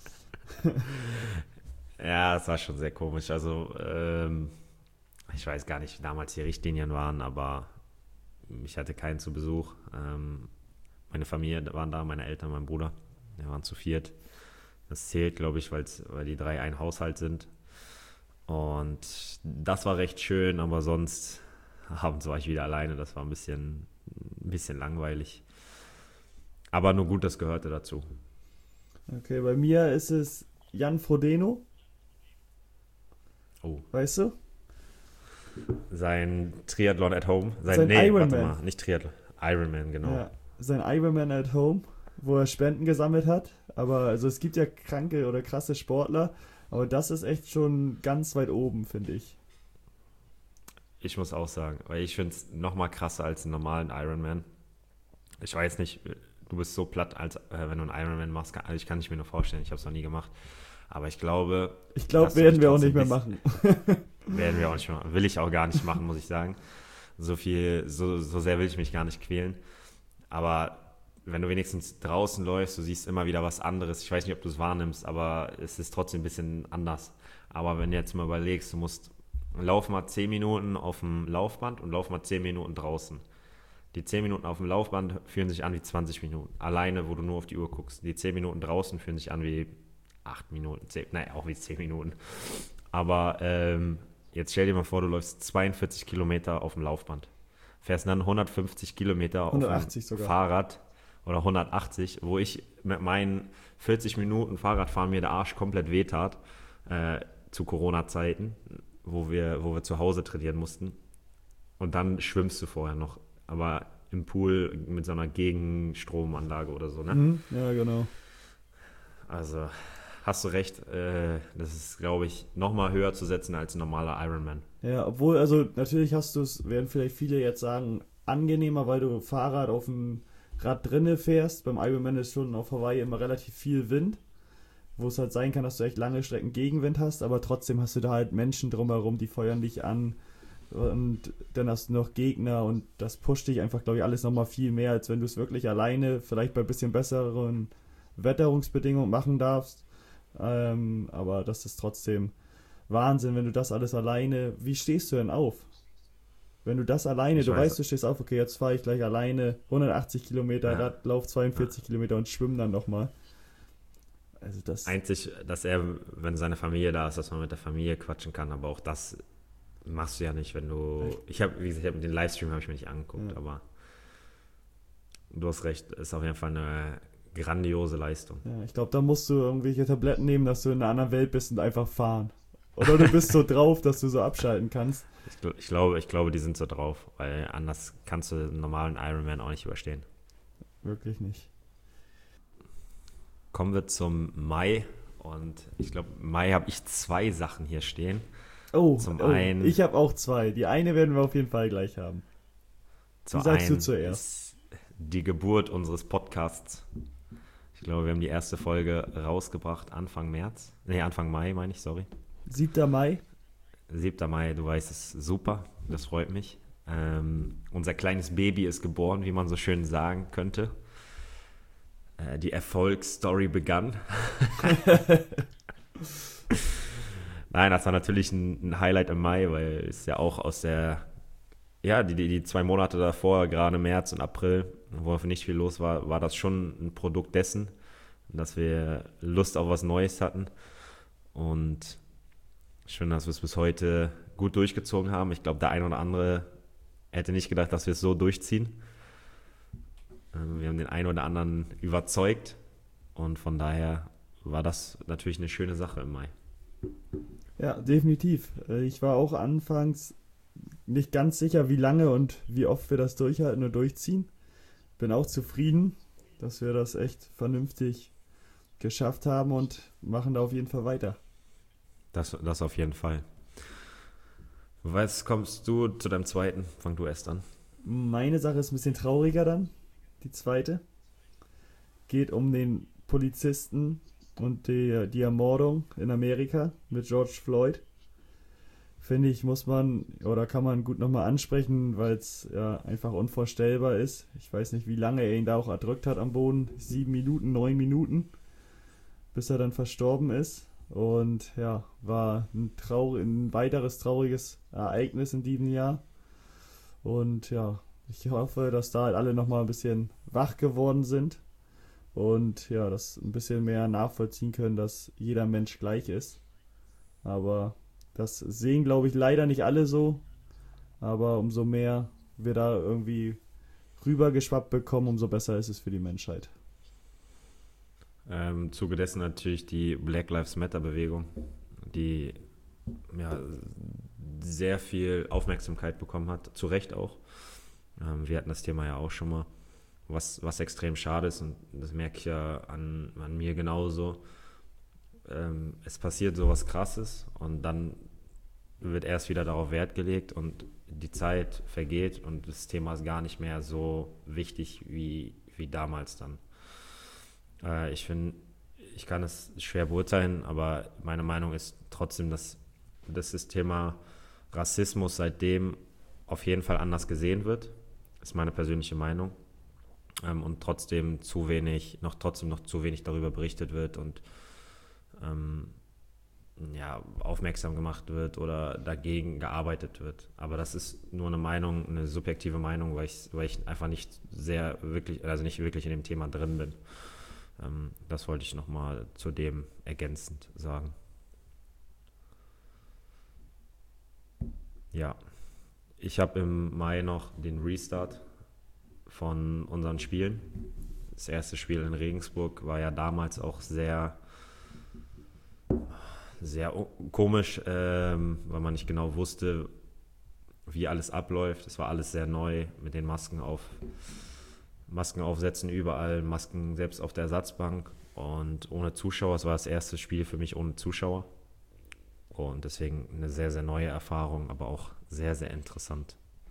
Ja, es war schon sehr komisch. Also, ähm, ich weiß gar nicht, wie damals die Richtlinien waren, aber ich hatte keinen zu Besuch. Ähm, meine Familie waren da, meine Eltern, mein Bruder. Wir waren zu viert. Das zählt, glaube ich, weil's, weil die drei ein Haushalt sind. Und das war recht schön, aber sonst abends war ich wieder alleine. Das war ein bisschen, ein bisschen langweilig. Aber nur gut, das gehörte dazu. Okay, bei mir ist es Jan Frodeno, Oh, weißt du? sein Triathlon at Home. Sein, Sein nee, warte Ironman. mal, nicht Triathlon. Ironman, genau. Ja, sein Ironman at Home, wo er Spenden gesammelt hat. Aber also es gibt ja kranke oder krasse Sportler, aber das ist echt schon ganz weit oben, finde ich. Ich muss auch sagen, weil ich finde es nochmal krasser als einen normalen Ironman. Ich weiß nicht, du bist so platt, als äh, wenn du einen Ironman machst. Kann, also ich kann nicht mir nur vorstellen, ich habe es noch nie gemacht. Aber ich glaube, Ich glaube, dass du werden dich wir auch trotzdem nicht mehr bis- machen. werden wir auch nicht machen. Will ich auch gar nicht machen, muss ich sagen. So viel, so, so sehr will ich mich gar nicht quälen. Aber wenn du wenigstens draußen läufst, du siehst immer wieder was anderes. Ich weiß nicht, ob du es wahrnimmst, aber es ist trotzdem ein bisschen anders. Aber wenn du jetzt mal überlegst, du musst lauf mal zehn Minuten auf dem Laufband und lauf mal zehn Minuten draußen. Die zehn Minuten auf dem Laufband fühlen sich an wie zwanzig Minuten. Alleine, wo du nur auf die Uhr guckst. Die zehn Minuten draußen fühlen sich an wie acht Minuten. zehn, nein, auch wie zehn Minuten. Aber ähm, jetzt stell dir mal vor, du läufst zweiundvierzig Kilometer auf dem Laufband. Fährst dann hundertfünfzig Kilometer auf dem hundertachtzig sogar. Fahrrad oder hundertachtzig, wo ich mit meinen vierzig Minuten Fahrradfahren mir der Arsch komplett wehtat, äh, zu Corona-Zeiten, wo wir, wo wir zu Hause trainieren mussten. Und dann schwimmst du vorher noch, aber im Pool mit so einer Gegenstromanlage oder so, ne? Mhm, ja, genau. also hast du recht. Äh, das ist, glaube ich, nochmal höher zu setzen als ein normaler Ironman. Ja, obwohl, also natürlich hast du es, werden vielleicht viele jetzt sagen, angenehmer, weil du Fahrrad auf dem Rad drinne fährst. Beim Ironman ist schon auf Hawaii immer relativ viel Wind, wo es halt sein kann, dass du echt lange Strecken Gegenwind hast, aber trotzdem hast du da halt Menschen drumherum, die feuern dich an und dann hast du noch Gegner und das pusht dich einfach, glaube ich, alles nochmal viel mehr, als wenn du es wirklich alleine, vielleicht bei ein bisschen besseren Wetterungsbedingungen machen darfst. Ähm, aber das ist trotzdem Wahnsinn, wenn du das alles alleine, wie stehst du denn auf? Wenn du das alleine, Ich du weiß. weißt, du stehst auf, okay, jetzt fahre ich gleich alleine hundertachtzig Kilometer, Ja. Rad, lauf zweiundvierzig Ja. Kilometer und schwimm dann nochmal. Also das, Einzig, dass er, wenn seine Familie da ist, dass man mit der Familie quatschen kann, aber auch das machst du ja nicht, wenn du. Ich habe, wie gesagt, ich hab, den Livestream habe ich mir nicht angeguckt, Ja. aber du hast recht, ist auf jeden Fall eine grandiose Leistung. ja, ich glaube, da musst du irgendwelche Tabletten nehmen, dass du in einer anderen Welt bist und einfach fahren. Oder du bist so drauf, dass du so abschalten kannst. Ich, gl- ich, glaube, ich glaube, die sind so drauf, weil anders kannst du einen normalen Ironman auch nicht überstehen. Wirklich nicht. Kommen wir zum Mai und ich glaube, im Mai habe ich zwei Sachen hier stehen. Oh, Zum oh einen- ich habe auch zwei. Die eine werden wir auf jeden Fall gleich haben. Zum sagst du einen zuerst? ist die Geburt unseres Podcasts. Ich glaube, wir haben die erste Folge rausgebracht Anfang März. Nee, Anfang Mai meine ich, sorry. siebter Mai. siebter Mai, du weißt es, super, das freut mich. Ähm, unser kleines Baby ist geboren, wie man so schön sagen könnte. Äh, die Erfolgsstory begann. Nein, das war natürlich ein, ein Highlight im Mai, weil es ja auch aus der, ja, die, die, die zwei Monate davor, gerade März und April, wo nicht viel los war, war das schon ein Produkt dessen, dass wir Lust auf was Neues hatten. Und schön, dass wir es bis heute gut durchgezogen haben. Ich glaube, der ein oder andere hätte nicht gedacht, dass wir es so durchziehen. Ähm, Wir haben den einen oder anderen überzeugt und von daher war das natürlich eine schöne Sache im Mai. Ja, definitiv. Äh, Ich war auch anfangs nicht ganz sicher, wie lange und wie oft wir das durchhalten und durchziehen. Bin auch zufrieden, dass wir das echt vernünftig geschafft haben und machen da auf jeden Fall weiter. Das, das auf jeden Fall. Was kommst du zu deinem zweiten? Fang du erst an. Meine Sache ist ein bisschen trauriger dann, die zweite. Geht um den Polizisten und die, die Ermordung in Amerika mit George Floyd. Finde ich, muss man oder kann man gut nochmal ansprechen, weil es ja einfach unvorstellbar ist. Ich weiß nicht, wie lange er ihn da auch erdrückt hat am Boden. Sieben Minuten, neun Minuten, bis er dann verstorben ist. Und ja, war ein, traurig, ein weiteres trauriges Ereignis in diesem Jahr. Und ja, ich hoffe, dass da halt alle nochmal ein bisschen wach geworden sind und ja, das ein bisschen mehr nachvollziehen können, dass jeder Mensch gleich ist. Aber das sehen, glaube ich, leider nicht alle so. Aber umso mehr wir da irgendwie rübergeschwappt bekommen, umso besser ist es für die Menschheit. Ähm, Im Zuge dessen natürlich die Black Lives Matter Bewegung, die ja, sehr viel Aufmerksamkeit bekommen hat, zu Recht auch. Ähm, wir hatten das Thema ja auch schon mal, was, was extrem schade ist und das merke ich ja an, an mir genauso. Ähm, es passiert sowas Krasses und dann wird erst wieder darauf Wert gelegt und die Zeit vergeht und das Thema ist gar nicht mehr so wichtig wie, wie damals dann. Äh, ich finde, ich kann es schwer beurteilen, aber meine Meinung ist trotzdem, dass, dass das Thema Rassismus seitdem auf jeden Fall anders gesehen wird. Ist meine persönliche Meinung. Ähm, und trotzdem zu wenig, noch trotzdem noch zu wenig darüber berichtet wird und ähm, ja, aufmerksam gemacht wird oder dagegen gearbeitet wird. Aber das ist nur eine Meinung, eine subjektive Meinung, weil ich, weil ich einfach nicht sehr wirklich, also nicht wirklich in dem Thema drin bin. Ähm, das wollte ich nochmal zu dem ergänzend sagen. Ja, ich habe im Mai noch den Restart von unseren Spielen. Das erste Spiel in Regensburg war ja damals auch sehr sehr komisch, ähm, weil man nicht genau wusste, wie alles abläuft. Es war alles sehr neu mit den Masken auf, Masken aufsetzen überall, Masken selbst auf der Ersatzbank Und ohne Zuschauer, es war das erste Spiel für mich ohne Zuschauer. Und deswegen eine sehr, sehr neue Erfahrung, aber auch sehr, sehr interessant.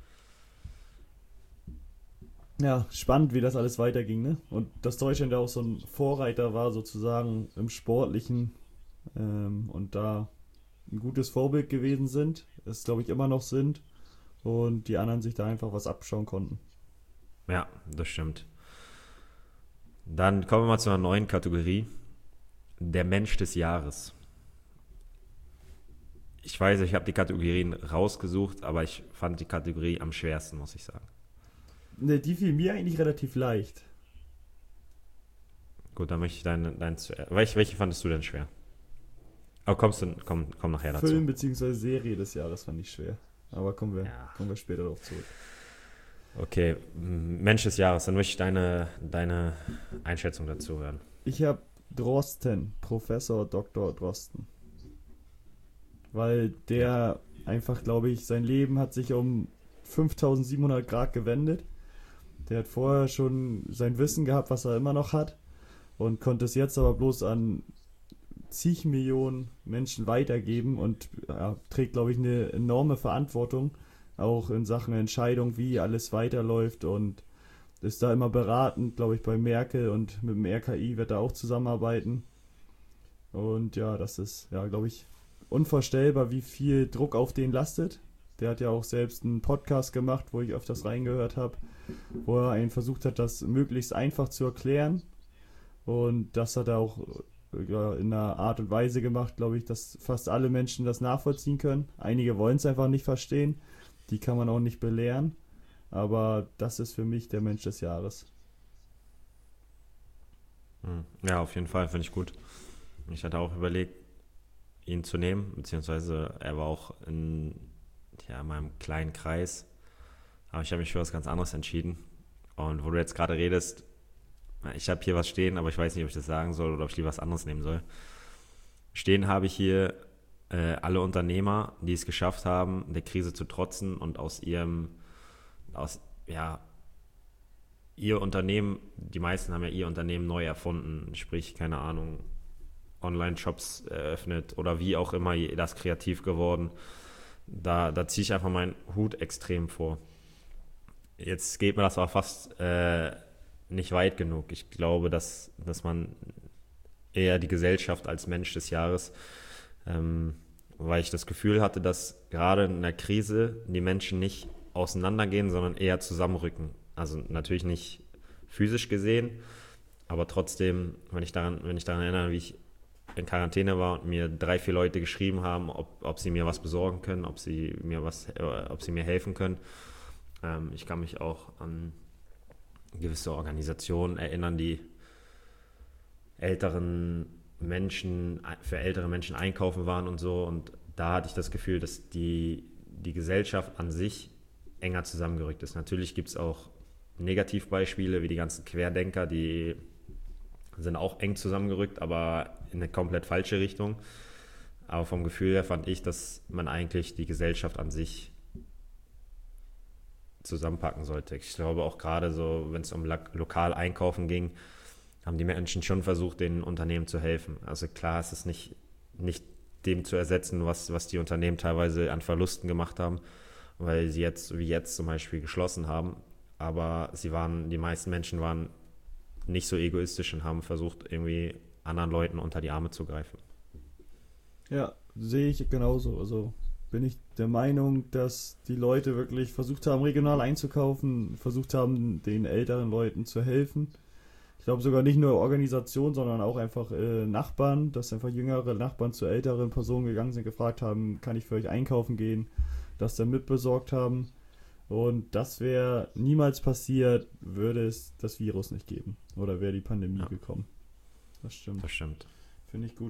Ja, spannend, wie das alles weiterging, ne? Und dass Deutschland ja auch so ein Vorreiter war, sozusagen im Sportlichen, ähm, und da ein gutes Vorbild gewesen sind, es glaube ich immer noch sind, und die anderen sich da einfach was abschauen konnten. Ja, das stimmt. Dann kommen wir mal zu einer neuen Kategorie. Der Mensch des Jahres. Ich weiß, ich habe die Kategorien rausgesucht, aber ich fand die Kategorie am schwersten, muss ich sagen. Ne, die fiel mir eigentlich relativ leicht. Gut, dann möchte ich deine, dein, welche, welche fandest du denn schwer? Aber kommst du, komm, komm nachher dazu. Film bzw. Serie des Jahres fand ich schwer. Aber kommen wir, Ja. kommen wir später darauf zurück. Okay, Mensch des Jahres, dann möchte ich deine, deine Einschätzung dazu hören. Ich habe Drosten, Professor Doktor Drosten. Weil der einfach, glaube ich, sein Leben hat sich um fünftausendsiebenhundert Grad gewendet. Der hat vorher schon sein Wissen gehabt, was er immer noch hat, und konnte es jetzt aber bloß an zig Millionen Menschen weitergeben und ja, trägt, glaube ich, eine enorme Verantwortung, auch in Sachen Entscheidung, wie alles weiterläuft, und ist da immer beratend, glaube ich, bei Merkel, und mit dem R K I wird er auch zusammenarbeiten. Und ja, das ist, ja, glaube ich, unvorstellbar, wie viel Druck auf den lastet. Der hat ja auch selbst einen Podcast gemacht, wo ich öfters reingehört habe, wo er einen versucht hat, das möglichst einfach zu erklären. Und das hat er auch ja, in einer Art und Weise gemacht, glaube ich, dass fast alle Menschen das nachvollziehen können. Einige wollen es einfach nicht verstehen. Die kann man auch nicht belehren. Aber das ist für mich der Mensch des Jahres. Ja, auf jeden Fall, finde ich gut. Ich hatte auch überlegt, ihn zu nehmen, beziehungsweise er war auch in, ja, in meinem kleinen Kreis. Aber ich habe mich für was ganz anderes entschieden. Und wo du jetzt gerade redest, ich habe hier was stehen, aber ich weiß nicht, ob ich das sagen soll oder ob ich lieber was anderes nehmen soll. Stehen habe ich hier äh, alle Unternehmer, die es geschafft haben, der Krise zu trotzen und aus ihrem, aus, ja, ihr Unternehmen, die meisten haben ja ihr Unternehmen neu erfunden, sprich, keine Ahnung, Online-Shops eröffnet oder wie auch immer, das kreativ geworden. Da, da ziehe ich einfach meinen Hut extrem vor. Jetzt geht mir das aber fast äh, nicht weit genug. Ich glaube, dass, dass man eher die Gesellschaft als Mensch des Jahres, ähm, weil ich das Gefühl hatte, dass gerade in der Krise die Menschen nicht auseinandergehen, sondern eher zusammenrücken. Also natürlich nicht physisch gesehen, aber trotzdem, wenn ich daran, wenn ich daran erinnere, wie ich in Quarantäne war und mir drei, vier Leute geschrieben haben, ob, ob sie mir was besorgen können, ob sie mir was, äh, ob sie mir helfen können. Ähm, ich kann mich auch an gewisse Organisationen erinnern, die älteren Menschen, für ältere Menschen einkaufen waren und so. Und da hatte ich das Gefühl, dass die, die Gesellschaft an sich enger zusammengerückt ist. Natürlich gibt es auch Negativbeispiele, wie die ganzen Querdenker, die sind auch eng zusammengerückt, aber in eine komplett falsche Richtung. Aber vom Gefühl her fand ich, dass man eigentlich die Gesellschaft an sich zusammenpacken sollte. Ich glaube auch gerade so, wenn es um lo- lokal einkaufen ging, haben die Menschen schon versucht, den Unternehmen zu helfen. Also klar, es ist nicht, nicht dem zu ersetzen, was, was die Unternehmen teilweise an Verlusten gemacht haben, weil sie jetzt, wie jetzt zum Beispiel, geschlossen haben. Aber sie waren, die meisten Menschen waren nicht so egoistisch und haben versucht, irgendwie anderen Leuten unter die Arme zu greifen. Ja, sehe ich genauso. Also bin ich der Meinung, dass die Leute wirklich versucht haben, regional einzukaufen, versucht haben, den älteren Leuten zu helfen. Ich glaube sogar nicht nur Organisation, sondern auch einfach äh, Nachbarn, dass einfach jüngere Nachbarn zu älteren Personen gegangen sind, gefragt haben, kann ich für euch einkaufen gehen, das dann mitbesorgt haben. Und das wäre niemals passiert, würde es das Virus nicht geben. Oder wäre die Pandemie Ja. gekommen. Das stimmt. Das stimmt. Finde ich gut.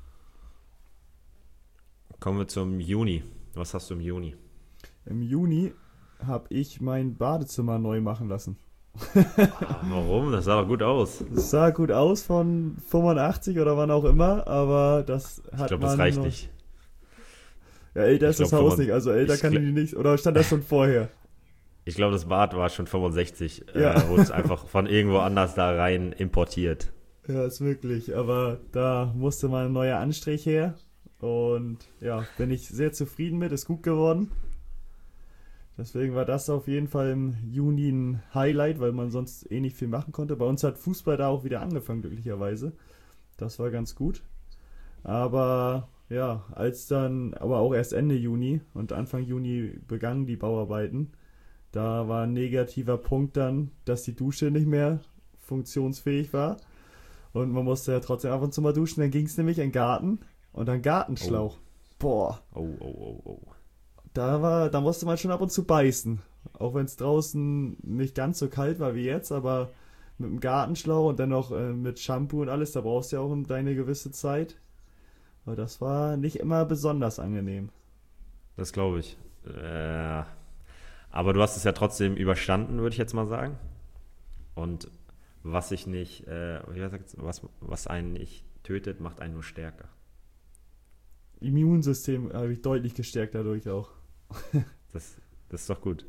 Kommen wir zum Juni. Was hast du im Juni? Im Juni habe ich mein Badezimmer neu machen lassen. Ah, warum? Das sah doch gut aus. Es sah gut aus von fünfundachtzig oder wann auch immer, aber das hat Ich glaube, man das reicht noch, nicht. Ja, älter Ich ist das glaub, Haus fünfund- nicht, also älter ich kann gl- die nicht. Oder stand das schon vorher? Ich glaube, das Bad war schon fünfundsechzig. Ja. Äh, wurde es einfach von irgendwo anders da rein importiert. Ja, ist wirklich. Aber da musste mal ein neuer Anstrich her. Und ja, bin ich sehr zufrieden mit. Ist gut geworden. Deswegen war das auf jeden Fall im Juni ein Highlight, weil man sonst eh nicht viel machen konnte. Bei uns hat Fußball da auch wieder angefangen, glücklicherweise. Das war ganz gut. Aber ja, als dann, aber auch erst Ende Juni und Anfang Juni begannen die Bauarbeiten, da war ein negativer Punkt dann, dass die Dusche nicht mehr funktionsfähig war. Und man musste ja trotzdem ab und zu mal duschen. Dann ging es nämlich in den Garten und dann Gartenschlauch. Oh, Boah, oh, oh, oh, oh. da war, da musste man schon ab und zu beißen. Auch wenn es draußen nicht ganz so kalt war wie jetzt, aber mit dem Gartenschlauch und dann noch äh, mit Shampoo und alles, da brauchst du ja auch deine gewisse Zeit. Aber das war nicht immer besonders angenehm. Das glaube ich. Äh, aber du hast es ja trotzdem überstanden, würde ich jetzt mal sagen. Und was sich nicht, äh, wie gesagt, was, was einen nicht tötet, macht einen nur stärker. Immunsystem habe ich deutlich gestärkt dadurch auch. Das, das ist doch gut.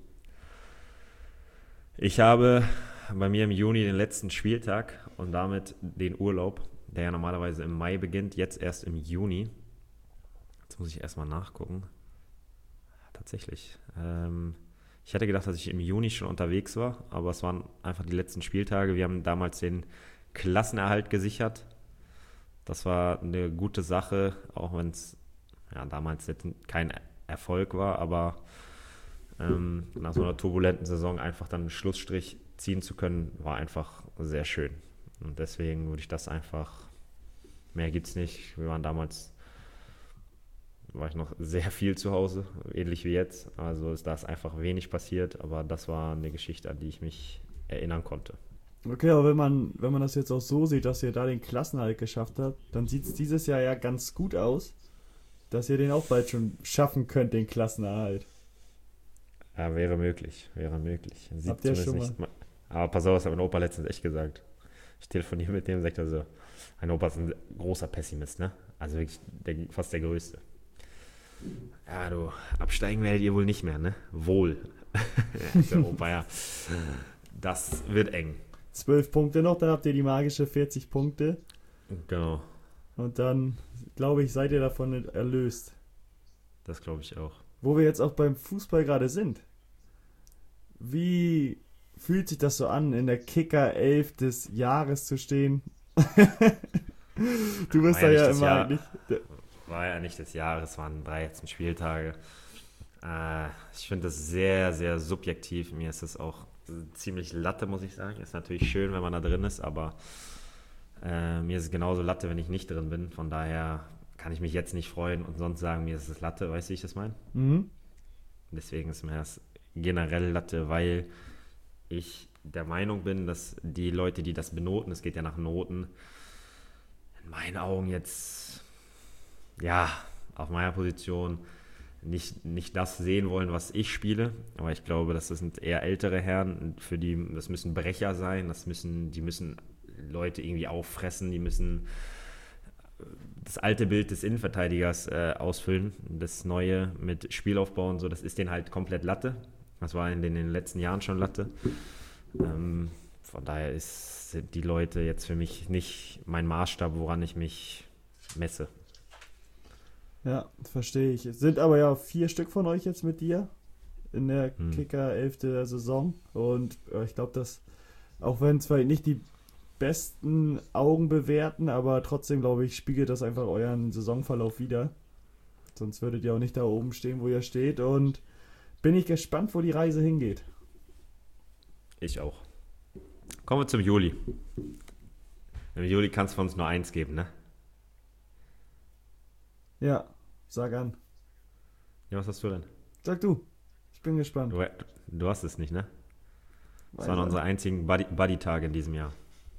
Ich habe bei mir im Juni den letzten Spieltag und damit den Urlaub, der ja normalerweise im Mai beginnt, jetzt erst im Juni. Jetzt muss ich erstmal nachgucken. Tatsächlich. Ähm, ich hätte gedacht, dass ich im Juni schon unterwegs war, aber es waren einfach die letzten Spieltage. Wir haben damals den Klassenerhalt gesichert. Das war eine gute Sache, auch wenn es ja, damals jetzt kein Erfolg war, aber ähm, nach so einer turbulenten Saison einfach dann einen Schlussstrich ziehen zu können, war einfach sehr schön. Und deswegen würde ich das einfach, mehr gibt's nicht. Wir waren damals, war ich noch sehr viel zu Hause, ähnlich wie jetzt. Also ist das einfach wenig passiert, aber das war eine Geschichte, an die ich mich erinnern konnte. Okay, aber wenn man, wenn man das jetzt auch so sieht, dass ihr da den Klassenerhalt geschafft habt, dann sieht es dieses Jahr ja ganz gut aus, dass ihr den auch bald schon schaffen könnt, den Klassenerhalt. Ja, wäre möglich, wäre möglich. Sieht Habt ihr zumindest schon nicht mal? ma- Aber pass auf, das hat mein Opa letztens echt gesagt. Ich telefoniere mit dem und sagt er so, mein Opa ist ein großer Pessimist, ne? Also wirklich der, fast der Größte. Ja, du, absteigen werdet ihr wohl nicht mehr, ne? Wohl. Ja, ich sag, Opa, ja, das wird eng. Zwölf Punkte noch, dann habt ihr die magische vierzig Punkte. Genau, Und dann, glaube ich, seid ihr davon erlöst. das glaube ich auch. Wo wir jetzt auch beim Fußball gerade sind. Wie fühlt sich das so an, in der Kicker elf des Jahres zu stehen? Du bist War da ja ja nicht das immer Jahr. eigentlich. War ja nicht des Jahres, waren dreizehn Spieltage. Äh, ich finde das sehr, sehr subjektiv. Mir ist das auch ziemlich Latte, muss ich sagen. Ist natürlich schön, wenn man da drin ist, aber äh, mir ist es genauso Latte, wenn ich nicht drin bin. Von daher kann ich mich jetzt nicht freuen und sonst sagen, mir ist es Latte. Weißt du, wie ich das meine? Mhm. Deswegen ist mir das generell Latte, weil ich der Meinung bin, dass die Leute, die das benoten, es geht ja nach Noten, in meinen Augen jetzt, ja, auf meiner Position nicht, nicht das sehen wollen, was ich spiele. Aber ich glaube, das sind eher ältere Herren, für die, das müssen Brecher sein, das müssen, die müssen Leute irgendwie auffressen, die müssen das alte Bild des Innenverteidigers äh, ausfüllen, das neue mit Spielaufbau und so, das ist denen halt komplett Latte. Das war in den, in den letzten Jahren schon Latte. Ähm, von daher ist, sind die Leute jetzt für mich nicht mein Maßstab, woran ich mich messe. Ja, verstehe ich. Es sind aber ja vier Stück von euch jetzt mit dir in der Hm. Kicker elfte der Saison. Und äh, ich glaube, dass, auch wenn es vielleicht nicht die besten Augen bewerten, aber trotzdem, glaube ich, spiegelt das einfach euren Saisonverlauf wider. Sonst würdet ihr auch nicht da oben stehen, wo ihr steht. Und bin ich gespannt, wo die Reise hingeht. Ich auch. Kommen wir zum Juli. Im Juli kannst du von uns nur eins geben, ne? Ja, sag an. Ja, was hast du denn? Sag du. Ich bin gespannt. Du, du hast es nicht, ne? Das waren Weiter. unsere einzigen Buddy- Buddy-Tage in diesem Jahr.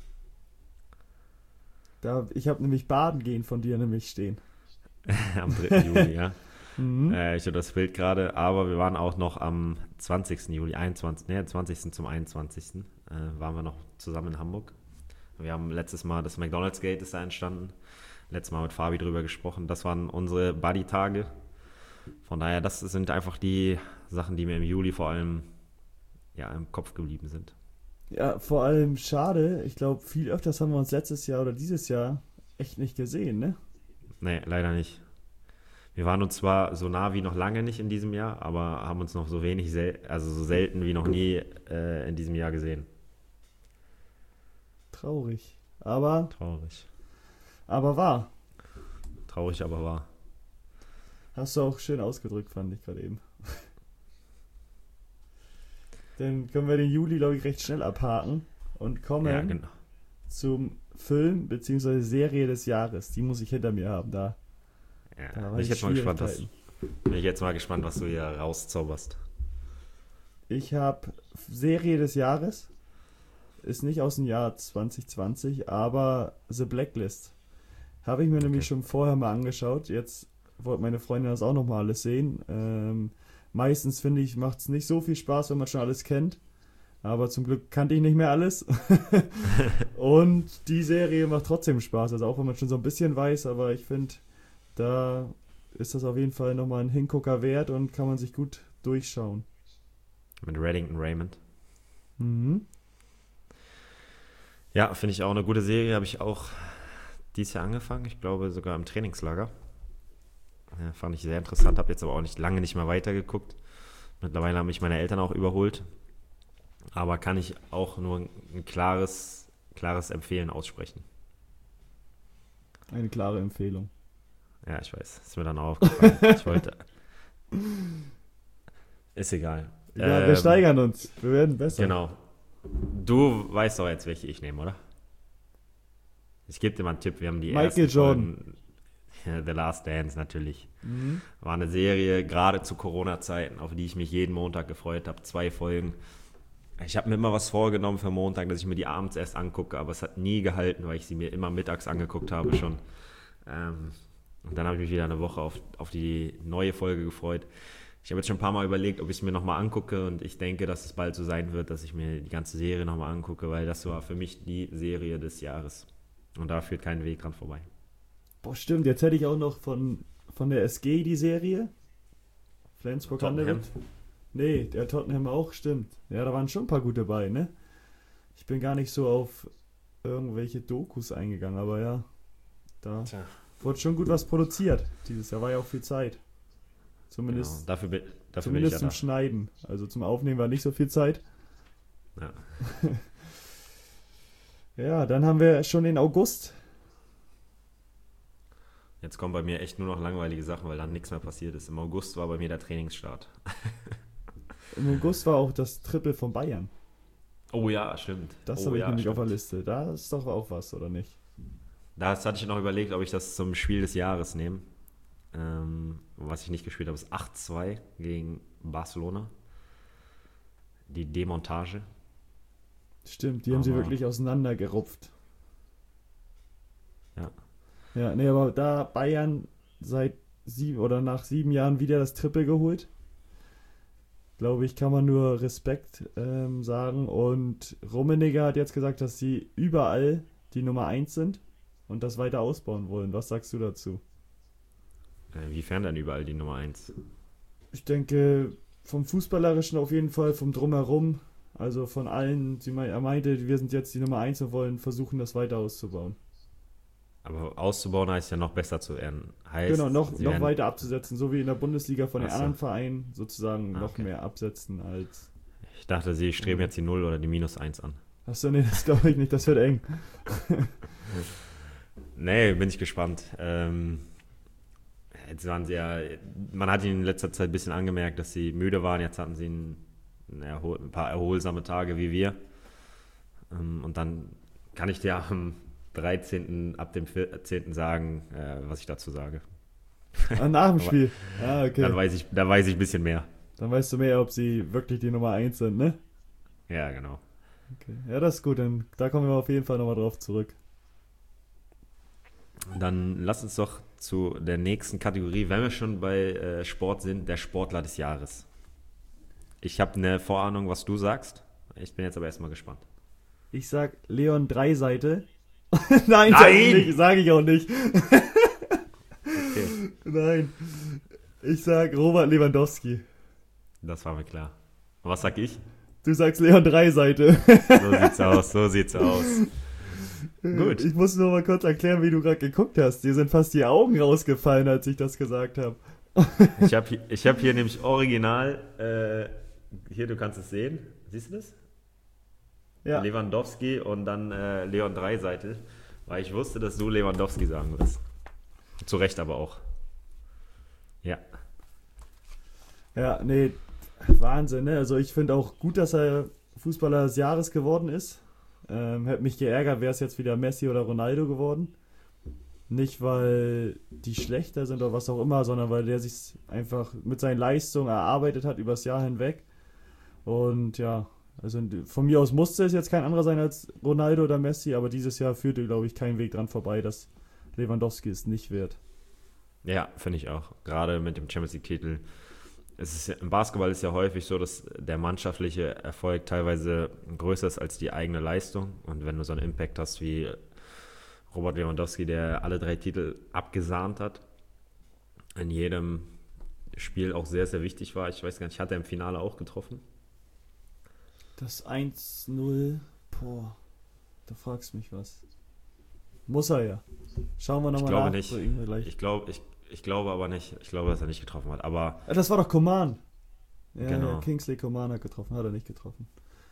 Da, ich habe nämlich Baden gehen von dir nämlich stehen. Am dritten Juli, ja. Mhm. Äh, ich habe das Bild gerade, aber wir waren auch noch am zwanzigsten Juli, einundzwanzigsten, nee, zwanzigsten zum einundzwanzigsten Äh, waren wir noch zusammen in Hamburg. Wir haben letztes Mal, das McDonald's Gate ist da entstanden, letztes Mal mit Fabi drüber gesprochen. Das waren unsere Buddy-Tage. Von daher, das sind einfach die Sachen, die mir im Juli vor allem ja, im Kopf geblieben sind. Ja, vor allem schade. Ich glaube, viel öfters haben wir uns letztes Jahr oder dieses Jahr echt nicht gesehen, ne? Nee, leider nicht. Wir waren uns zwar so nah wie noch lange nicht in diesem Jahr, aber haben uns noch so wenig, sel also so selten wie noch nie äh, in diesem Jahr gesehen. Traurig. Aber, Traurig. aber wahr. Traurig, aber wahr. Hast du auch schön ausgedrückt, fand ich gerade eben. Dann können wir den Juli, glaube ich, recht schnell abhaken und kommen Ja, genau. zum Film bzw. Serie des Jahres. Die muss ich hinter mir haben. Da, Ja, da war bin ich ich jetzt mal gespannt, was, Schwierigkeiten. bin ich jetzt mal gespannt, was du hier rauszauberst. Ich habe Serie des Jahres. Ist nicht aus dem Jahr zwanzig zwanzig, aber The Blacklist. Habe ich mir nämlich Okay. schon vorher mal angeschaut. Jetzt wollte meine Freundin das auch nochmal alles sehen. Ähm, meistens finde ich, macht es nicht so viel Spaß, wenn man schon alles kennt. Aber zum Glück kannte ich nicht mehr alles. Und die Serie macht trotzdem Spaß. Also auch wenn man schon so ein bisschen weiß, aber ich finde, da ist das auf jeden Fall nochmal ein Hingucker wert und kann man sich gut durchschauen. Mit Reddington Raymond. Mhm. Ja, finde ich auch eine gute Serie. Habe ich auch dieses Jahr angefangen. Ich glaube sogar im Trainingslager. Ja, fand ich sehr interessant. Habe jetzt aber auch nicht lange nicht mehr weitergeguckt. Mittlerweile haben mich meine Eltern auch überholt. Aber kann ich auch nur ein klares, klares Empfehlen aussprechen. Eine klare Empfehlung. Ja, ich weiß. Ist mir dann auch aufgefallen. Ich wollte. Ist egal. Ja, wir Ähm, steigern uns. Wir werden besser. Genau. Du weißt doch jetzt, welche ich nehme, oder? Ich gebe dir mal einen Tipp. Wir haben die Michael ersten Jordan. Folgen. Ja, The Last Dance natürlich. Mhm. War eine Serie, gerade zu Corona-Zeiten, auf die ich mich jeden Montag gefreut habe. Zwei Folgen. Ich habe mir immer was vorgenommen für Montag, dass ich mir die abends erst angucke, aber es hat nie gehalten, weil ich sie mir immer mittags angeguckt habe schon. Ähm, und dann habe ich mich wieder eine Woche auf, auf die neue Folge gefreut. Ich habe jetzt schon ein paar Mal überlegt, ob ich es mir nochmal angucke und ich denke, dass es bald so sein wird, dass ich mir die ganze Serie nochmal angucke, weil das war für mich die Serie des Jahres. Und da führt kein Weg dran vorbei. Boah, stimmt. Jetzt hätte ich auch noch von, von der S G die Serie. Flensburg Tottenham. Handewitt. Nee, der Tottenham auch, stimmt. Ja, da waren schon ein paar gute bei, ne? Ich bin gar nicht so auf irgendwelche Dokus eingegangen, aber ja, da Tja. wurde schon gut was produziert. Dieses Jahr war ja auch viel Zeit. Genau, Zumindest, dafür bin, dafür bin ich zumindest ja zum da. Schneiden. Also zum Aufnehmen war nicht so viel Zeit. Ja. Ja, dann haben wir schon den August. Jetzt kommen bei mir echt nur noch langweilige Sachen, weil dann nichts mehr passiert ist. Im August war bei mir der Trainingsstart. Im August war auch das Triple von Bayern. Oh ja, stimmt. Das oh, habe ich ja, nämlich stimmt. auf der Liste. Da ist doch auch was, oder nicht? Das hatte ich noch überlegt, ob ich das zum Spiel des Jahres nehme. Ähm, was ich nicht gespielt habe, ist acht zwei gegen Barcelona. Die Demontage. Stimmt, die haben sie Aber- wirklich auseinandergerupft. Ja. Ja, nee, aber da Bayern seit sieben oder nach sieben Jahren wieder das Triple geholt, glaube ich, kann man nur Respekt ähm, sagen. Und Rummenigge hat jetzt gesagt, dass sie überall die Nummer eins sind und das weiter ausbauen wollen. Was sagst du dazu? Inwiefern denn überall die Nummer eins? Ich denke, vom Fußballerischen auf jeden Fall, vom Drumherum, also von allen, sie mei- er meinte, wir sind jetzt die Nummer eins und wollen versuchen, das weiter auszubauen. Aber auszubauen heißt ja noch besser zu werden. Heißt, Genau, noch, sie noch werden- weiter abzusetzen, so wie in der Bundesliga von den Ach so. anderen Vereinen sozusagen Ah, noch okay. mehr absetzen als... Ich dachte, sie streben jetzt die null oder die minus eins an. Achso, nee, das glaube ich nicht, das wird eng. Nee, bin ich gespannt. Ähm, jetzt waren sie ja, man hat ihnen in letzter Zeit ein bisschen angemerkt, dass sie müde waren. Jetzt hatten sie ein, ein, erhol, ein paar erholsame Tage wie wir. Ähm, und dann kann ich dir am dreizehnten ab dem vierzehnten sagen, äh, was ich dazu sage. Ah, nach dem Spiel. Ah, okay. Dann weiß ich, da weiß ich ein bisschen mehr. Dann weißt du mehr, ob sie wirklich die Nummer eins sind, ne? Ja, genau. Okay. Ja, das ist gut, dann da kommen wir auf jeden Fall nochmal drauf zurück. Dann lass uns doch zu der nächsten Kategorie, wenn wir schon bei äh, Sport sind, der Sportler des Jahres. Ich habe eine Vorahnung, was du sagst. Ich bin jetzt aber erstmal gespannt. Ich sag Leon Dreiseite. Nein, Nein! sag ich nicht, sag ich auch nicht. Okay, Nein. Ich sag Robert Lewandowski. das war mir klar. Und was sag ich? Du sagst Leon Dreiseite. So sieht's aus, so sieht's aus. Gut. Ich muss nur mal kurz erklären, wie du gerade geguckt hast. Dir sind fast die Augen rausgefallen, als ich das gesagt habe. Ich habe hier, ich hab hier nämlich original, äh, hier, du kannst es sehen. Siehst du das? Ja. Lewandowski und dann äh, Leon Dreiseite, weil ich wusste, dass du Lewandowski sagen wirst. Zu Recht aber auch. Ja. Ja, nee, Wahnsinn, ne? Also ich finde auch gut, dass er Fußballer des Jahres geworden ist. Ähm, hätte mich geärgert, wäre es jetzt wieder Messi oder Ronaldo geworden. Nicht, weil die schlechter sind oder was auch immer, sondern weil der sich einfach mit seinen Leistungen erarbeitet hat übers Jahr hinweg. Und ja, also von mir aus musste es jetzt kein anderer sein als Ronaldo oder Messi, aber dieses Jahr führte, glaube ich, kein Weg dran vorbei, dass Lewandowski es nicht wird. Ja, finde ich auch. Gerade mit dem Champions League-Titel. Es ist ja, im Basketball ist ja häufig so, dass der mannschaftliche Erfolg teilweise größer ist als die eigene Leistung. Und wenn du so einen Impact hast wie Robert Lewandowski, der alle drei Titel abgesahnt hat, in jedem Spiel auch sehr, sehr wichtig war. Ich weiß gar nicht, hat er im Finale auch getroffen? Das eins null, boah, da fragst du mich was. Muss er ja. Schauen wir Ich nochmal glaube nach. nicht. so irgendwie gleich. Ich glaube, ich, ich glaube aber nicht. Ich glaube, dass er nicht getroffen hat. Aber Ah, das war doch Coman. Ja, Genau. ja, Kingsley Coman hat getroffen, hat er nicht getroffen.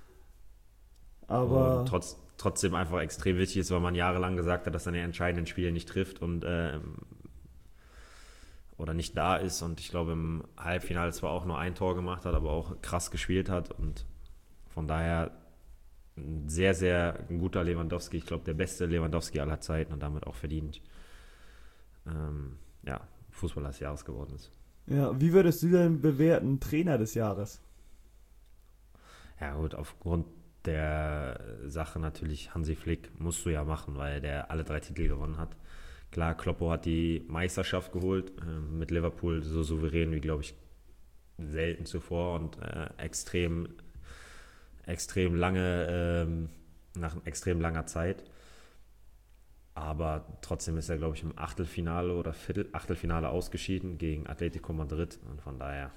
Aber und trotz, trotzdem einfach extrem wichtig ist, weil man jahrelang gesagt hat, dass er in den entscheidenden Spielen nicht trifft und ähm, oder nicht da ist. Und ich glaube, im Halbfinale zwar auch nur ein Tor gemacht hat, aber auch krass gespielt hat. Und von daher ein sehr, sehr guter Lewandowski. Ich glaube, der beste Lewandowski aller Zeiten und damit auch verdient, ähm, ja, Fußballer des Jahres geworden ist. ja, wie würdest du denn bewerten, Trainer des Jahres? Ja gut, aufgrund der Sache natürlich Hansi Flick musst du ja machen, weil der alle drei Titel gewonnen hat. Klar, Kloppo hat die Meisterschaft geholt, äh, mit Liverpool so souverän wie, glaube ich, selten zuvor und äh, extrem, extrem lange, ähm, nach extrem langer Zeit. Aber trotzdem ist er, glaube ich, im Achtelfinale oder Viertel, Achtelfinale ausgeschieden gegen Atletico Madrid und von daher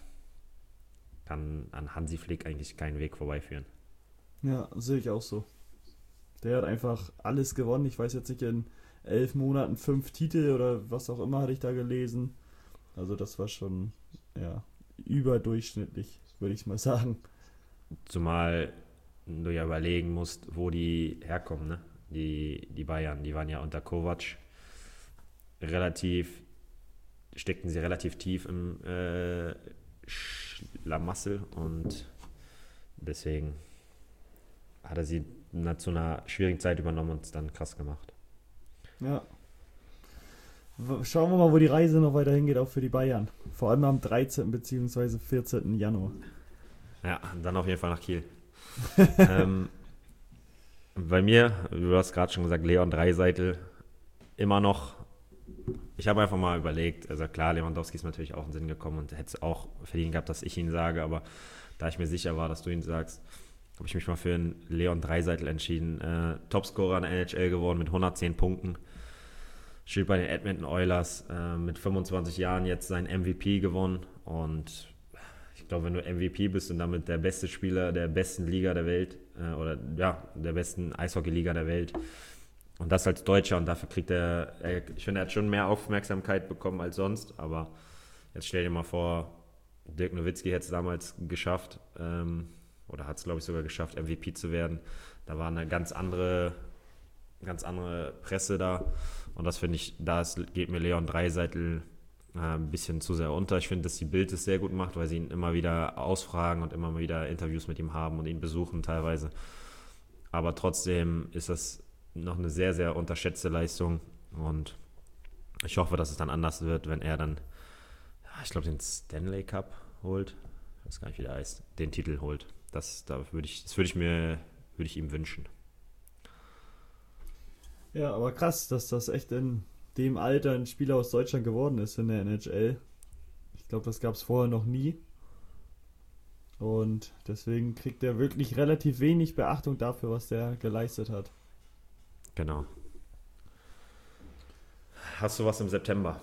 kann an Hansi Flick eigentlich keinen Weg vorbeiführen. Ja, sehe ich auch so. Der hat einfach alles gewonnen. Ich weiß jetzt nicht, in elf Monaten fünf Titel oder was auch immer hatte ich da gelesen. Also das war schon, ja, überdurchschnittlich, würde ich mal sagen. Zumal du ja überlegen musst, wo die herkommen, ne? Die, die Bayern, die waren ja unter Kovac relativ, steckten sie relativ tief im äh, Schlamassel und deswegen hat er sie zu einer schwierigen Zeit übernommen und es dann krass gemacht. Ja. W- Schauen wir mal, wo die Reise noch weiter hingeht, auch für die Bayern. Vor allem am dreizehnten bzw. vierzehnten Januar. Ja, dann auf jeden Fall nach Kiel. ähm, bei mir, du hast gerade schon gesagt, Leon Dreiseite, immer noch, ich habe einfach mal überlegt, also klar, Lewandowski ist natürlich auch in den Sinn gekommen und hätte es auch verdient gehabt, dass ich ihn sage, aber da ich mir sicher war, dass du ihn sagst, habe ich mich mal für einen Leon Dreiseite entschieden. Äh, Topscorer in der N H L geworden mit hundertzehn Punkten. Spielt bei den Edmonton Oilers, äh, mit fünfundzwanzig Jahren jetzt seinen M V P gewonnen. Und ich glaube, wenn du M V P bist und damit der beste Spieler der besten Liga der Welt, äh, oder ja, der besten Eishockey-Liga der Welt, und das als Deutscher, und dafür kriegt er, er, ich finde, er hat schon mehr Aufmerksamkeit bekommen als sonst, aber jetzt stell dir mal vor, Dirk Nowitzki hätte es damals geschafft, ähm, oder hat es, glaube ich, sogar geschafft, M V P zu werden. Da war eine ganz andere, ganz andere Presse da. Und das finde ich, da ist, geht mir Leon Dreiseite äh, ein bisschen zu sehr unter. Ich finde, dass die Bild es sehr gut macht, weil sie ihn immer wieder ausfragen und immer wieder Interviews mit ihm haben und ihn besuchen teilweise. Aber trotzdem ist das noch eine sehr, sehr unterschätzte Leistung. Und ich hoffe, dass es dann anders wird, wenn er dann, ja, ich glaube, den Stanley Cup holt. Ich weiß gar nicht, wie der heißt. Den Titel holt. Das, da würde ich, das würde ich mir, würde ich ihm wünschen. Ja, aber krass, dass das echt in dem Alter ein Spieler aus Deutschland geworden ist in der N H L. Ich glaube, das gab es vorher noch nie. Und deswegen kriegt er wirklich relativ wenig Beachtung dafür, was der geleistet hat. Genau. Hast du was im September?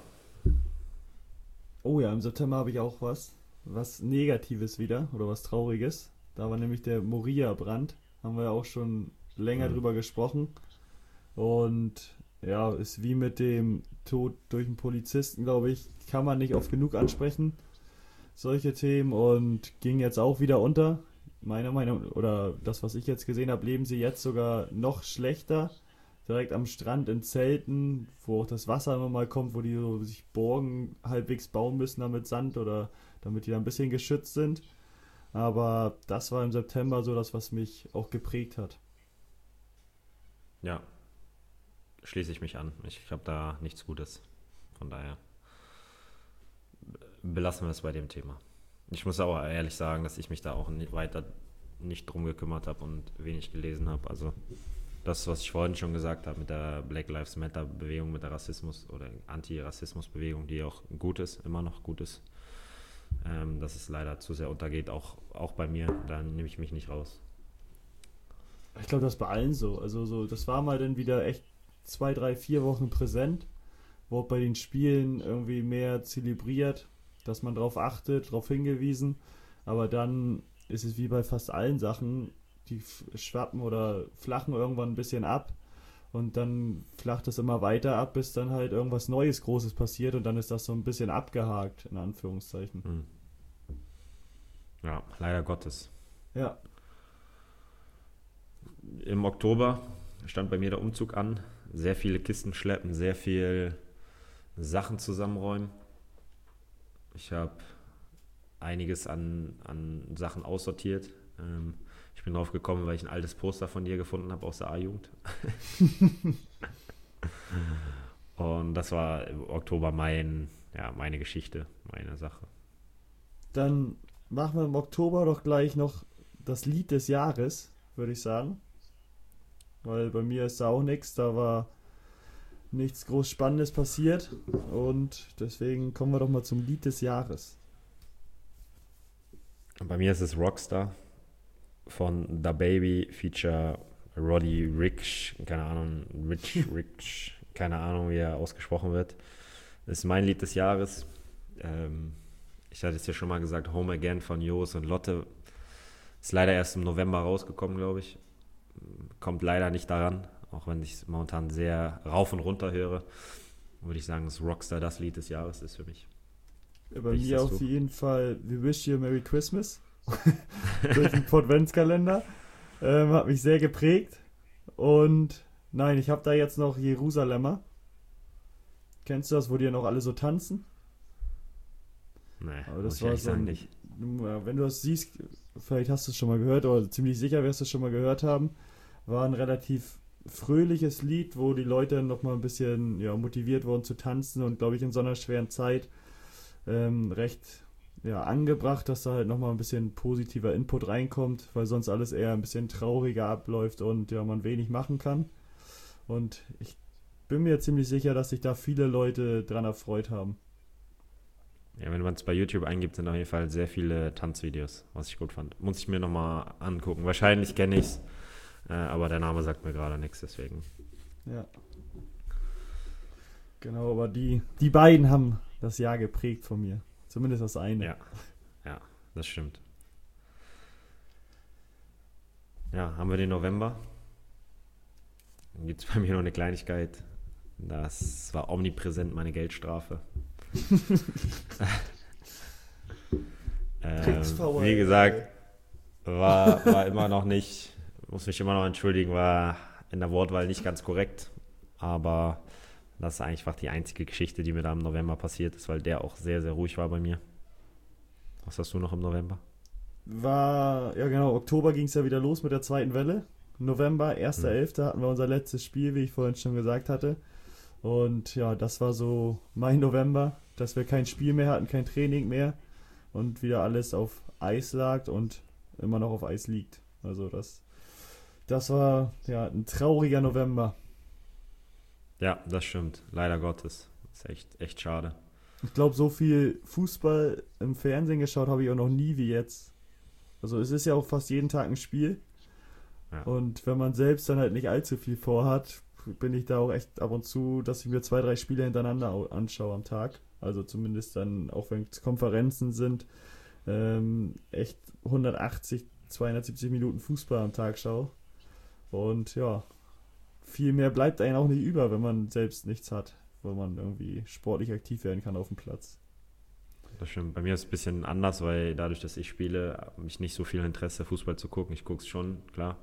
Oh ja, im September habe ich auch was. Was Negatives wieder oder was Trauriges. Da war nämlich der Moria-Brand. Haben wir ja auch schon länger Mhm. drüber gesprochen. Und ja, ist wie mit dem Tod durch einen Polizisten, glaube ich, kann man nicht oft genug ansprechen, solche Themen. Und ging jetzt auch wieder unter. Meiner Meinung, oder das, was ich jetzt gesehen habe, leben sie jetzt sogar noch schlechter. Direkt am Strand in Zelten, wo auch das Wasser immer mal kommt, wo die so sich Burgen halbwegs bauen müssen, damit Sand oder damit die da ein bisschen geschützt sind. Aber das war im September so das, was mich auch geprägt hat. Ja, schließe ich mich an. Ich habe da nichts Gutes. Von daher belassen wir es bei dem Thema. Ich muss auch ehrlich sagen, dass ich mich da auch nicht weiter nicht drum gekümmert habe und wenig gelesen habe. Also das, was ich vorhin schon gesagt habe mit der Black Lives Matter Bewegung, mit der Rassismus- oder Anti-Rassismus-Bewegung, die auch gut ist, immer noch gut ist, ähm, dass es leider zu sehr untergeht, auch, auch bei mir. Da nehme ich mich nicht raus. Ich glaube, das ist bei allen so. Also so, das war mal dann wieder echt zwei, drei, vier Wochen präsent, wo bei den Spielen irgendwie mehr zelebriert, dass man darauf achtet, darauf hingewiesen. Aber dann ist es wie bei fast allen Sachen, die f- schwappen oder flachen irgendwann ein bisschen ab. Und dann flacht es immer weiter ab, bis dann halt irgendwas Neues, Großes passiert und dann ist das so ein bisschen abgehakt, in Anführungszeichen. Hm. Ja, leider Gottes. Ja, Im Oktober stand bei mir der Umzug an. Sehr viele Kisten schleppen, sehr viel Sachen zusammenräumen. Ich habe einiges an, an Sachen aussortiert. Ähm, ich bin drauf gekommen, weil ich ein altes Poster von dir gefunden habe aus der A-Jugend. Und das war im Oktober mein, ja, meine Geschichte, meine Sache. dann machen wir im Oktober doch gleich noch das Lied des Jahres, würde ich sagen. Weil bei mir ist da auch nichts, da war nichts groß Spannendes passiert. Und deswegen kommen wir doch mal zum Lied des Jahres. Und bei mir ist es Rockstar von Da Baby feature Roddy Ricch, keine Ahnung, Rich, Rich, keine Ahnung, wie er ausgesprochen wird. Das ist mein Lied des Jahres. Ähm, ich hatte es ja schon mal gesagt, Home Again von Jos und Lotte. Ist leider erst im November rausgekommen, glaube ich. Kommt leider nicht daran, auch wenn ich es momentan sehr rauf und runter höre. Würde ich sagen, dass Rockstar das Lied des Jahres ist für mich. Bei Welches mir hast auf du? jeden Fall We Wish You a Merry Christmas. Durch den Adventskalender. Ähm, hat mich sehr geprägt. Und nein, ich habe da jetzt noch Jerusalemer. Kennst du das, wo die ja noch alle so tanzen? Nee, Aber muss das ich war ehrlich so sagen, ein, nicht. ja, wenn du das siehst, vielleicht hast du es schon mal gehört oder ziemlich sicher wirst du es schon mal gehört haben, war ein relativ fröhliches Lied, wo die Leute noch mal ein bisschen ja, motiviert wurden zu tanzen und glaube ich in so einer schweren Zeit ähm, recht ja, angebracht, dass da halt noch mal ein bisschen positiver Input reinkommt, weil sonst alles eher ein bisschen trauriger abläuft und ja, man wenig machen kann. Und ich bin mir ziemlich sicher, dass sich da viele Leute dran erfreut haben. Ja, wenn man es bei YouTube eingibt, sind auf jeden Fall sehr viele Tanzvideos, was ich gut fand. Muss ich mir nochmal angucken. Wahrscheinlich kenne ich es, äh, aber der Name sagt mir gerade nichts, deswegen. Ja. Genau, aber die, die beiden haben das Jahr geprägt von mir. Zumindest das eine. Ja, ja, das stimmt. Ja, haben wir den November. Dann gibt es bei mir noch eine Kleinigkeit. Das war omnipräsent meine Geldstrafe. ähm, Kriegspower, wie ey. gesagt, war, war immer noch nicht, muss mich immer noch entschuldigen, war in der Wortwahl nicht ganz korrekt. Aber das ist einfach die einzige Geschichte, die mir da im November passiert ist, weil der auch sehr, sehr ruhig war bei mir. Was hast du noch im November? War, ja genau, Oktober ging es ja wieder los mit der zweiten Welle. November, erster Hm. elfter hatten wir unser letztes Spiel, wie ich vorhin schon gesagt hatte. Und ja, das war so mein November, dass wir kein Spiel mehr hatten, kein Training mehr und wieder alles auf Eis lag und immer noch auf Eis liegt. Also das, das war ja ein trauriger November. Ja, das stimmt. Leider Gottes. Das ist echt, echt schade. Ich glaube, so viel Fußball im Fernsehen geschaut habe ich auch noch nie wie jetzt. Also es ist ja auch fast jeden Tag ein Spiel. Ja. Und wenn man selbst dann halt nicht allzu viel vorhat, bin ich da auch echt ab und zu, dass ich mir zwei, drei Spiele hintereinander au- anschaue am Tag. Also zumindest dann, auch wenn es Konferenzen sind, ähm, echt hundertachtzig zweihundertsiebzig Minuten Fußball am Tag schaue. Und ja, viel mehr bleibt einem auch nicht über, wenn man selbst nichts hat, wo man irgendwie sportlich aktiv werden kann auf dem Platz. Das stimmt. Bei mir ist es ein bisschen anders, weil dadurch, dass ich spiele, habe ich nicht so viel Interesse, Fußball zu gucken. Ich gucke es schon, klar.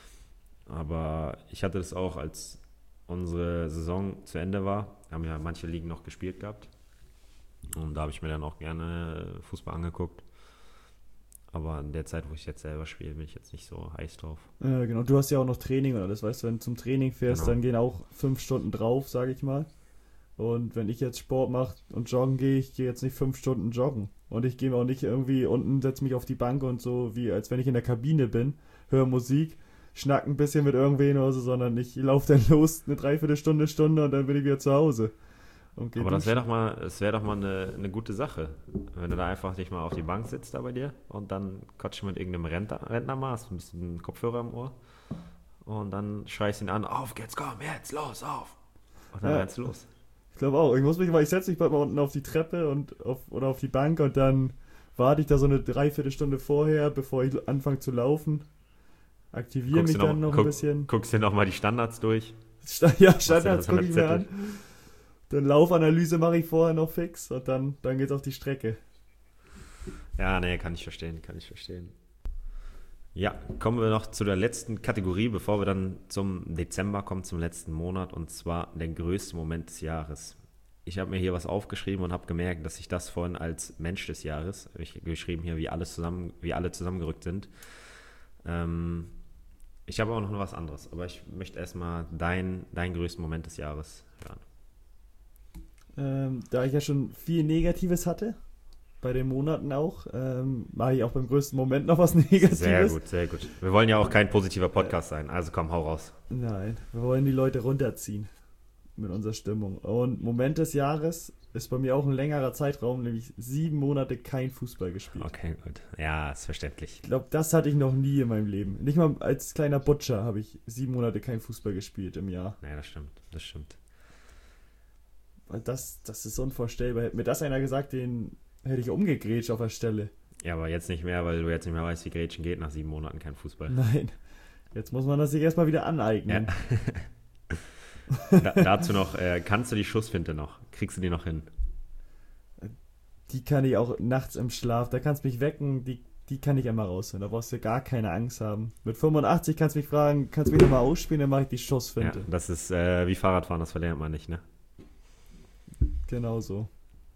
Aber ich hatte das auch, als unsere Saison zu Ende war, haben ja manche Ligen noch gespielt gehabt. Und da habe ich mir dann auch gerne Fußball angeguckt. Aber in der Zeit, wo ich jetzt selber spiele, bin ich jetzt nicht so heiß drauf. Äh, genau, du hast ja auch noch Training und alles, weißt du, wenn du zum Training fährst, Genau. dann gehen auch fünf Stunden drauf, sage ich mal. Und wenn ich jetzt Sport mache und joggen gehe, ich gehe jetzt nicht fünf Stunden joggen. Und ich gehe auch nicht irgendwie unten, setze mich auf die Bank und so, wie als wenn ich in der Kabine bin, höre Musik, schnack ein bisschen mit irgendwen oder so, sondern ich laufe dann los eine Dreiviertelstunde, Stunde und dann bin ich wieder zu Hause. Und geh Aber das duschen. wäre doch mal, das wäre doch mal eine, eine gute Sache, wenn du da einfach dich mal auf die Bank sitzt da bei dir und dann quatschst du mit irgendeinem Rentner, Rentner mal, hast ein bisschen Kopfhörer im Ohr und dann schreist ihn an, auf geht's, komm, jetzt, los, auf. Und dann Ja. rennst du los. Ich glaube auch. Ich muss mich mal, ich setze mich bald mal unten auf die Treppe und auf, oder auf die Bank und dann warte ich da so eine Dreiviertelstunde vorher, bevor ich anfange zu laufen. Aktiviere Guckst mich du dann noch guck, ein bisschen. Guckst dir nochmal die Standards durch. Sta- Ja, Machst dir Standards das an gucke der ich mir Zettel. an. Dann Laufanalyse mache ich vorher noch fix und dann, dann geht's auf die Strecke. Ja, nee, kann ich verstehen, kann ich verstehen. Ja, kommen wir noch zu der letzten Kategorie, bevor wir dann zum Dezember kommen, zum letzten Monat, und zwar der größte Moment des Jahres. Ich habe mir hier was aufgeschrieben und habe gemerkt, dass ich das vorhin als Mensch des Jahres, hab ich geschrieben hier, wie alles zusammen, wie alle zusammengerückt sind. Ähm, ich habe auch noch was anderes, aber ich möchte erstmal dein, deinen größten Moment des Jahres hören. Ähm, da ich ja schon viel Negatives hatte, bei den Monaten auch, ähm, mache ich auch beim größten Moment noch was Negatives. Sehr gut, sehr gut. Wir wollen ja auch kein positiver Podcast sein, also komm, hau raus. Nein, wir wollen die Leute runterziehen mit unserer Stimmung. Und Moment des Jahres ist bei mir auch ein längerer Zeitraum, nämlich sieben Monate kein Fußball gespielt. Okay, gut. Ja, ist verständlich. Ich glaube, das hatte ich noch nie in meinem Leben. Nicht mal als kleiner Butcher habe ich sieben Monate kein Fußball gespielt im Jahr. Nee, das stimmt, das stimmt. Weil das, das ist unvorstellbar. Hätte mir das einer gesagt, den hätte ich umgegrätscht auf der Stelle. Ja, aber jetzt nicht mehr, weil du jetzt nicht mehr weißt, wie Gretchen geht nach sieben Monaten kein Fußball. Nein, jetzt muss man das sich erstmal wieder aneignen. Ja. da, dazu noch, äh, kannst du die Schussfinte noch? Kriegst du die noch hin? Die kann ich auch nachts im Schlaf, da kannst du mich wecken, die, die kann ich immer rausholen. Da brauchst du gar keine Angst haben. Mit fünfundachtzig kannst du mich fragen, kannst du mich nochmal ausspielen, dann mache ich die Ja, Schussfinte. das ist äh, wie Fahrradfahren, das verlernt man nicht, ne? Genau so.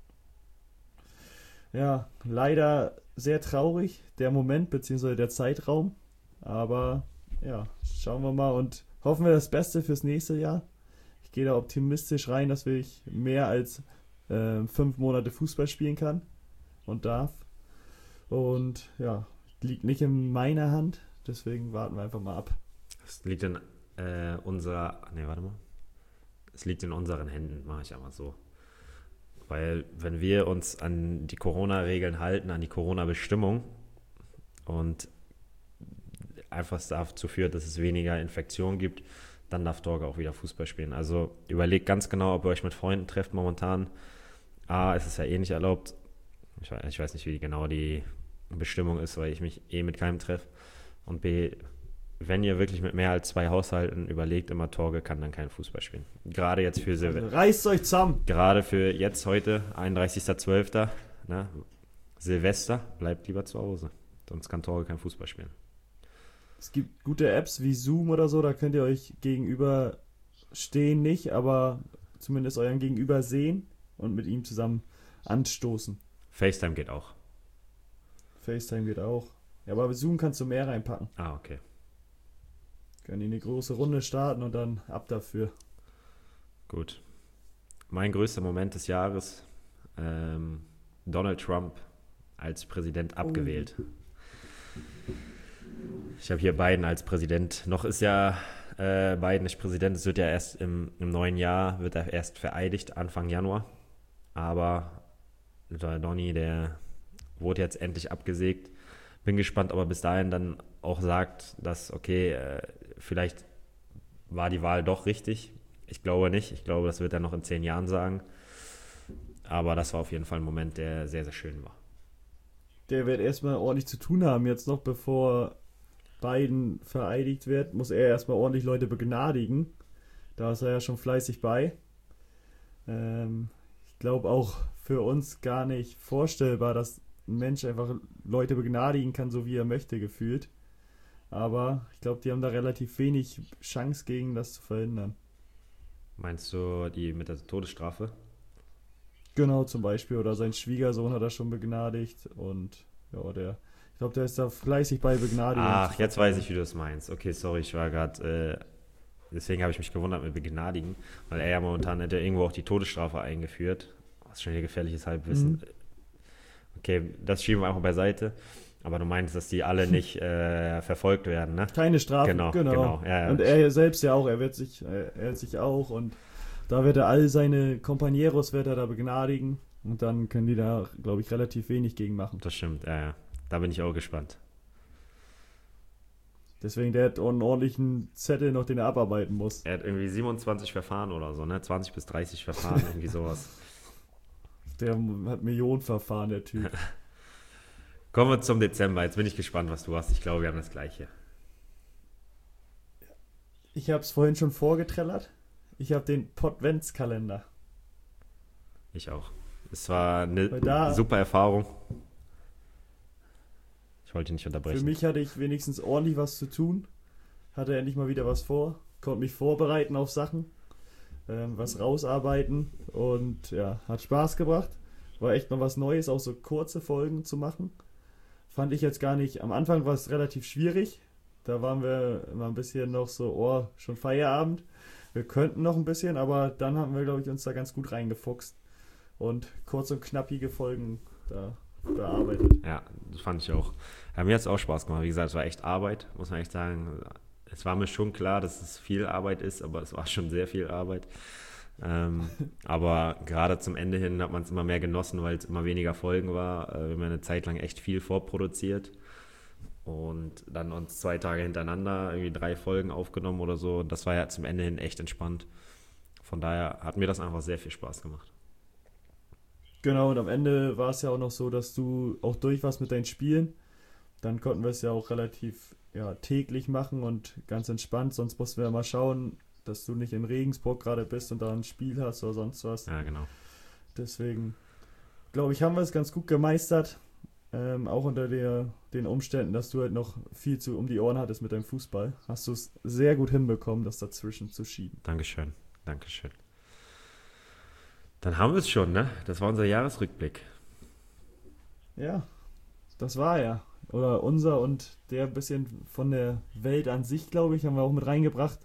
Ja, leider sehr traurig, der Moment bzw. der Zeitraum. Aber ja, schauen wir mal und hoffen wir das Beste fürs nächste Jahr. Ich gehe da optimistisch rein, dass ich mehr als äh, fünf Monate Fußball spielen kann und darf. Und ja, liegt nicht in meiner Hand, deswegen warten wir einfach mal ab. Es liegt in äh, unserer, ne, warte mal. Es liegt in unseren Händen, mache ich einmal so. Weil wenn wir uns an die Corona-Regeln halten, an die Corona-Bestimmung und einfach dazu führt, dass es weniger Infektionen gibt, dann darf Torge auch wieder Fußball spielen. Also überlegt ganz genau, ob ihr euch mit Freunden trefft momentan. A, ist es ja eh nicht erlaubt. Ich weiß, ich weiß nicht, wie genau die Bestimmung ist, weil ich mich eh mit keinem treffe. Und B, wenn ihr wirklich mit mehr als zwei Haushalten überlegt, immer Torge kann dann kein Fußball spielen. Gerade jetzt für Silvester. Also reißt euch zusammen! Gerade für jetzt heute, einunddreißigster zwölfter Ne, Silvester, bleibt lieber zu Hause. Sonst kann Torge kein Fußball spielen. Es gibt gute Apps wie Zoom oder so, da könnt ihr euch gegenüber stehen nicht, aber zumindest euren Gegenüber sehen und mit ihm zusammen anstoßen. FaceTime geht auch. FaceTime geht auch. Ja, aber mit Zoom kannst du mehr reinpacken. Ah, okay. Können die eine große Runde starten und dann ab dafür. Gut. Mein größter Moment des Jahres, ähm, Donald Trump als Präsident abgewählt. Ich habe hier Biden als Präsident. Noch ist ja äh, Biden nicht Präsident. Es wird ja erst im, im neuen Jahr, wird er erst vereidigt, Anfang Januar. Aber der Donny, der wurde jetzt endlich abgesägt. Bin gespannt, ob er bis dahin dann auch sagt, dass, okay, äh, vielleicht war die Wahl doch richtig. Ich glaube nicht. Ich glaube, das wird er noch in zehn Jahren sagen. Aber das war auf jeden Fall ein Moment, der sehr, sehr schön war. der wird erstmal ordentlich zu tun haben jetzt noch, bevor Biden vereidigt wird, muss er erstmal ordentlich Leute begnadigen. Da ist er ja schon fleißig bei. Ähm, ich glaube auch für uns gar nicht vorstellbar, dass ein Mensch einfach Leute begnadigen kann, so wie er möchte, gefühlt. Aber ich glaube, die haben da relativ wenig Chance gegen das zu verhindern. Meinst du die mit der Todesstrafe? Genau, zum Beispiel. Oder sein Schwiegersohn hat er schon begnadigt. Und ja, der, ich glaube, der ist da fleißig bei Begnadigung. Ach, jetzt weiß ich, wie du das meinst. Okay, sorry, ich war gerade, äh, deswegen habe ich mich gewundert mit Begnadigen, weil er ja momentan hat ja irgendwo auch die Todesstrafe eingeführt. Das ist schon hier gefährliches Halbwissen. Mhm. Okay, das schieben wir einfach beiseite. Aber du meinst, dass die alle nicht äh, verfolgt werden, ne? Keine Strafe, Genau, genau. genau, ja, ja. Und er selbst ja auch, er wird sich, er wird sich auch und da wird er all seine Compañeros wird er da begnadigen und dann können die da, glaube ich, relativ wenig gegen machen. Das stimmt, ja, ja. Da bin ich auch gespannt. Deswegen, der hat auch einen ordentlichen Zettel noch, den er abarbeiten muss. Er hat irgendwie siebenundzwanzig Verfahren oder so, ne? zwanzig bis dreißig Verfahren, irgendwie sowas. Der hat Millionen Verfahren, der Typ. Kommen wir zum Dezember. Jetzt bin ich gespannt, was du hast. Ich glaube, wir haben das Gleiche. Ich habe es vorhin schon vorgetrellert. Ich habe den Podventskalender. Ich auch. Es war eine Weil da- super Erfahrung. Ich wollte nicht Für unterbrechen. mich hatte ich wenigstens ordentlich was zu tun. Hatte endlich mal wieder was vor. Konnte mich vorbereiten auf Sachen. Ähm, was rausarbeiten. Und ja, hat Spaß gebracht. War echt mal was Neues, auch so kurze Folgen zu machen. Fand ich jetzt gar nicht. Am Anfang war es relativ schwierig. Da waren wir immer ein bisschen noch so, oh, schon Feierabend. Wir könnten noch ein bisschen, aber dann haben wir, glaube ich, uns da ganz gut reingefuchst. Und kurz und knappige Folgen da bearbeitet. Ja, das fand ich auch. Ja, mir hat es auch Spaß gemacht. Wie gesagt, es war echt Arbeit, muss man echt sagen. Es war mir schon klar, dass es viel Arbeit ist, aber es war schon sehr viel Arbeit. Ähm, aber gerade zum Ende hin hat man es immer mehr genossen, weil es immer weniger Folgen war. Äh, wir haben eine Zeit lang echt viel vorproduziert und dann uns zwei Tage hintereinander irgendwie drei Folgen aufgenommen oder so. Das war ja zum Ende hin echt entspannt. Von daher hat mir das einfach sehr viel Spaß gemacht. Genau, und am Ende war es ja auch noch so, dass du auch durch warst mit deinen Spielen. Dann konnten wir es ja auch relativ ja, täglich machen und ganz entspannt. Sonst mussten wir ja mal schauen, dass du nicht in Regensburg gerade bist und da ein Spiel hast oder sonst was. Ja, genau. Deswegen, glaube ich, haben wir es ganz gut gemeistert. Ähm, auch unter der, den Umständen, dass du halt noch viel zu um die Ohren hattest mit deinem Fußball. Hast du es sehr gut hinbekommen, das dazwischen zu schieben. Dankeschön, Dankeschön. Dann haben wir es schon, ne? Das war unser Jahresrückblick. Ja, das war ja. Oder unser und der bisschen von der Welt an sich, glaube ich, haben wir auch mit reingebracht,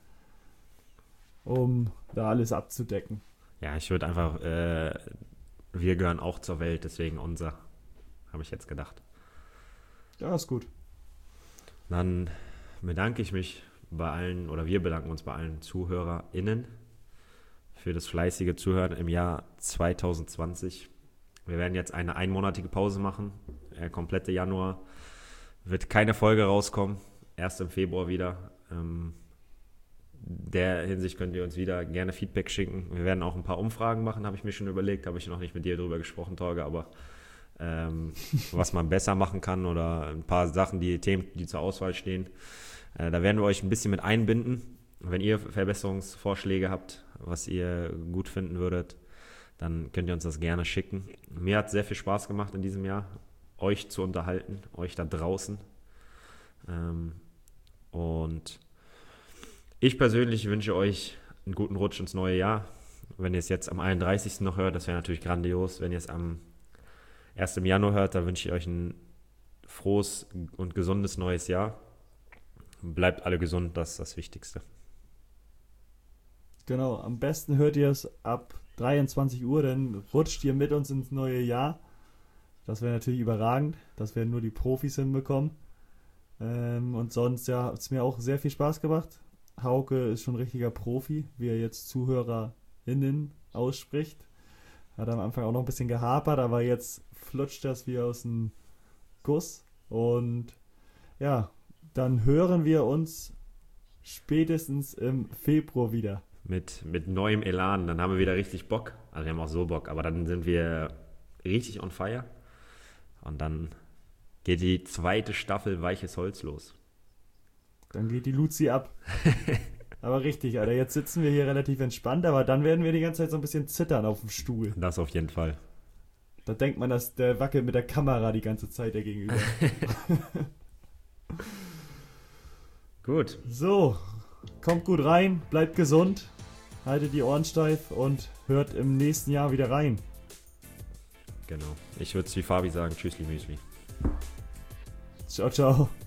um da alles abzudecken. Ja, ich würde einfach, äh, wir gehören auch zur Welt, deswegen unser, habe ich jetzt gedacht. Ja, ist gut. Dann bedanke ich mich bei allen, oder wir bedanken uns bei allen ZuhörerInnen für das fleißige Zuhören im Jahr zwanzig zwanzig. Wir werden jetzt eine einmonatige Pause machen. Der komplette Januar wird keine Folge rauskommen. Erst im Februar wieder. Ähm, der Hinsicht könnt ihr uns wieder gerne Feedback schicken. Wir werden auch ein paar Umfragen machen, habe ich mir schon überlegt. Habe ich noch nicht mit dir drüber gesprochen, Torge, aber ähm, was man besser machen kann oder ein paar Sachen, die Themen, die zur Auswahl stehen. Äh, da werden wir euch ein bisschen mit einbinden. Wenn ihr Verbesserungsvorschläge habt, was ihr gut finden würdet, dann könnt ihr uns das gerne schicken. Mir hat sehr viel Spaß gemacht in diesem Jahr, euch zu unterhalten, euch da draußen. Ähm, und ich persönlich wünsche euch einen guten Rutsch ins neue Jahr. Wenn ihr es jetzt am einunddreißigsten noch hört, das wäre natürlich grandios. Wenn ihr es am ersten Januar hört, dann wünsche ich euch ein frohes und gesundes neues Jahr. Bleibt alle gesund, das ist das Wichtigste. Genau, am besten hört ihr es ab dreiundzwanzig Uhr, dann rutscht ihr mit uns ins neue Jahr. Das wäre natürlich überragend. Das werden nur die Profis hinbekommen. Ähm, und sonst, ja, hat es mir auch sehr viel Spaß gemacht. Hauke ist schon ein richtiger Profi, wie er jetzt ZuhörerInnen ausspricht. Hat am Anfang auch noch ein bisschen gehapert, aber jetzt flutscht das wie aus dem Guss. Und ja, dann hören wir uns spätestens im Februar wieder. Mit, mit neuem Elan, dann haben wir wieder richtig Bock. Also wir haben auch so Bock, aber dann sind wir richtig on fire. Und dann geht die zweite Staffel Weiches Holz los. Dann geht die Luzi ab. Aber richtig, Alter, jetzt sitzen wir hier relativ entspannt, aber dann werden wir die ganze Zeit so ein bisschen zittern auf dem Stuhl. Das auf jeden Fall. Da denkt man, dass der wackelt mit der Kamera die ganze Zeit der Gegenüber. Gut. So, kommt gut rein, bleibt gesund, haltet die Ohren steif und hört im nächsten Jahr wieder rein. Genau. Ich würde es wie Fabi sagen, tschüssli Müsli. Ciao, ciao.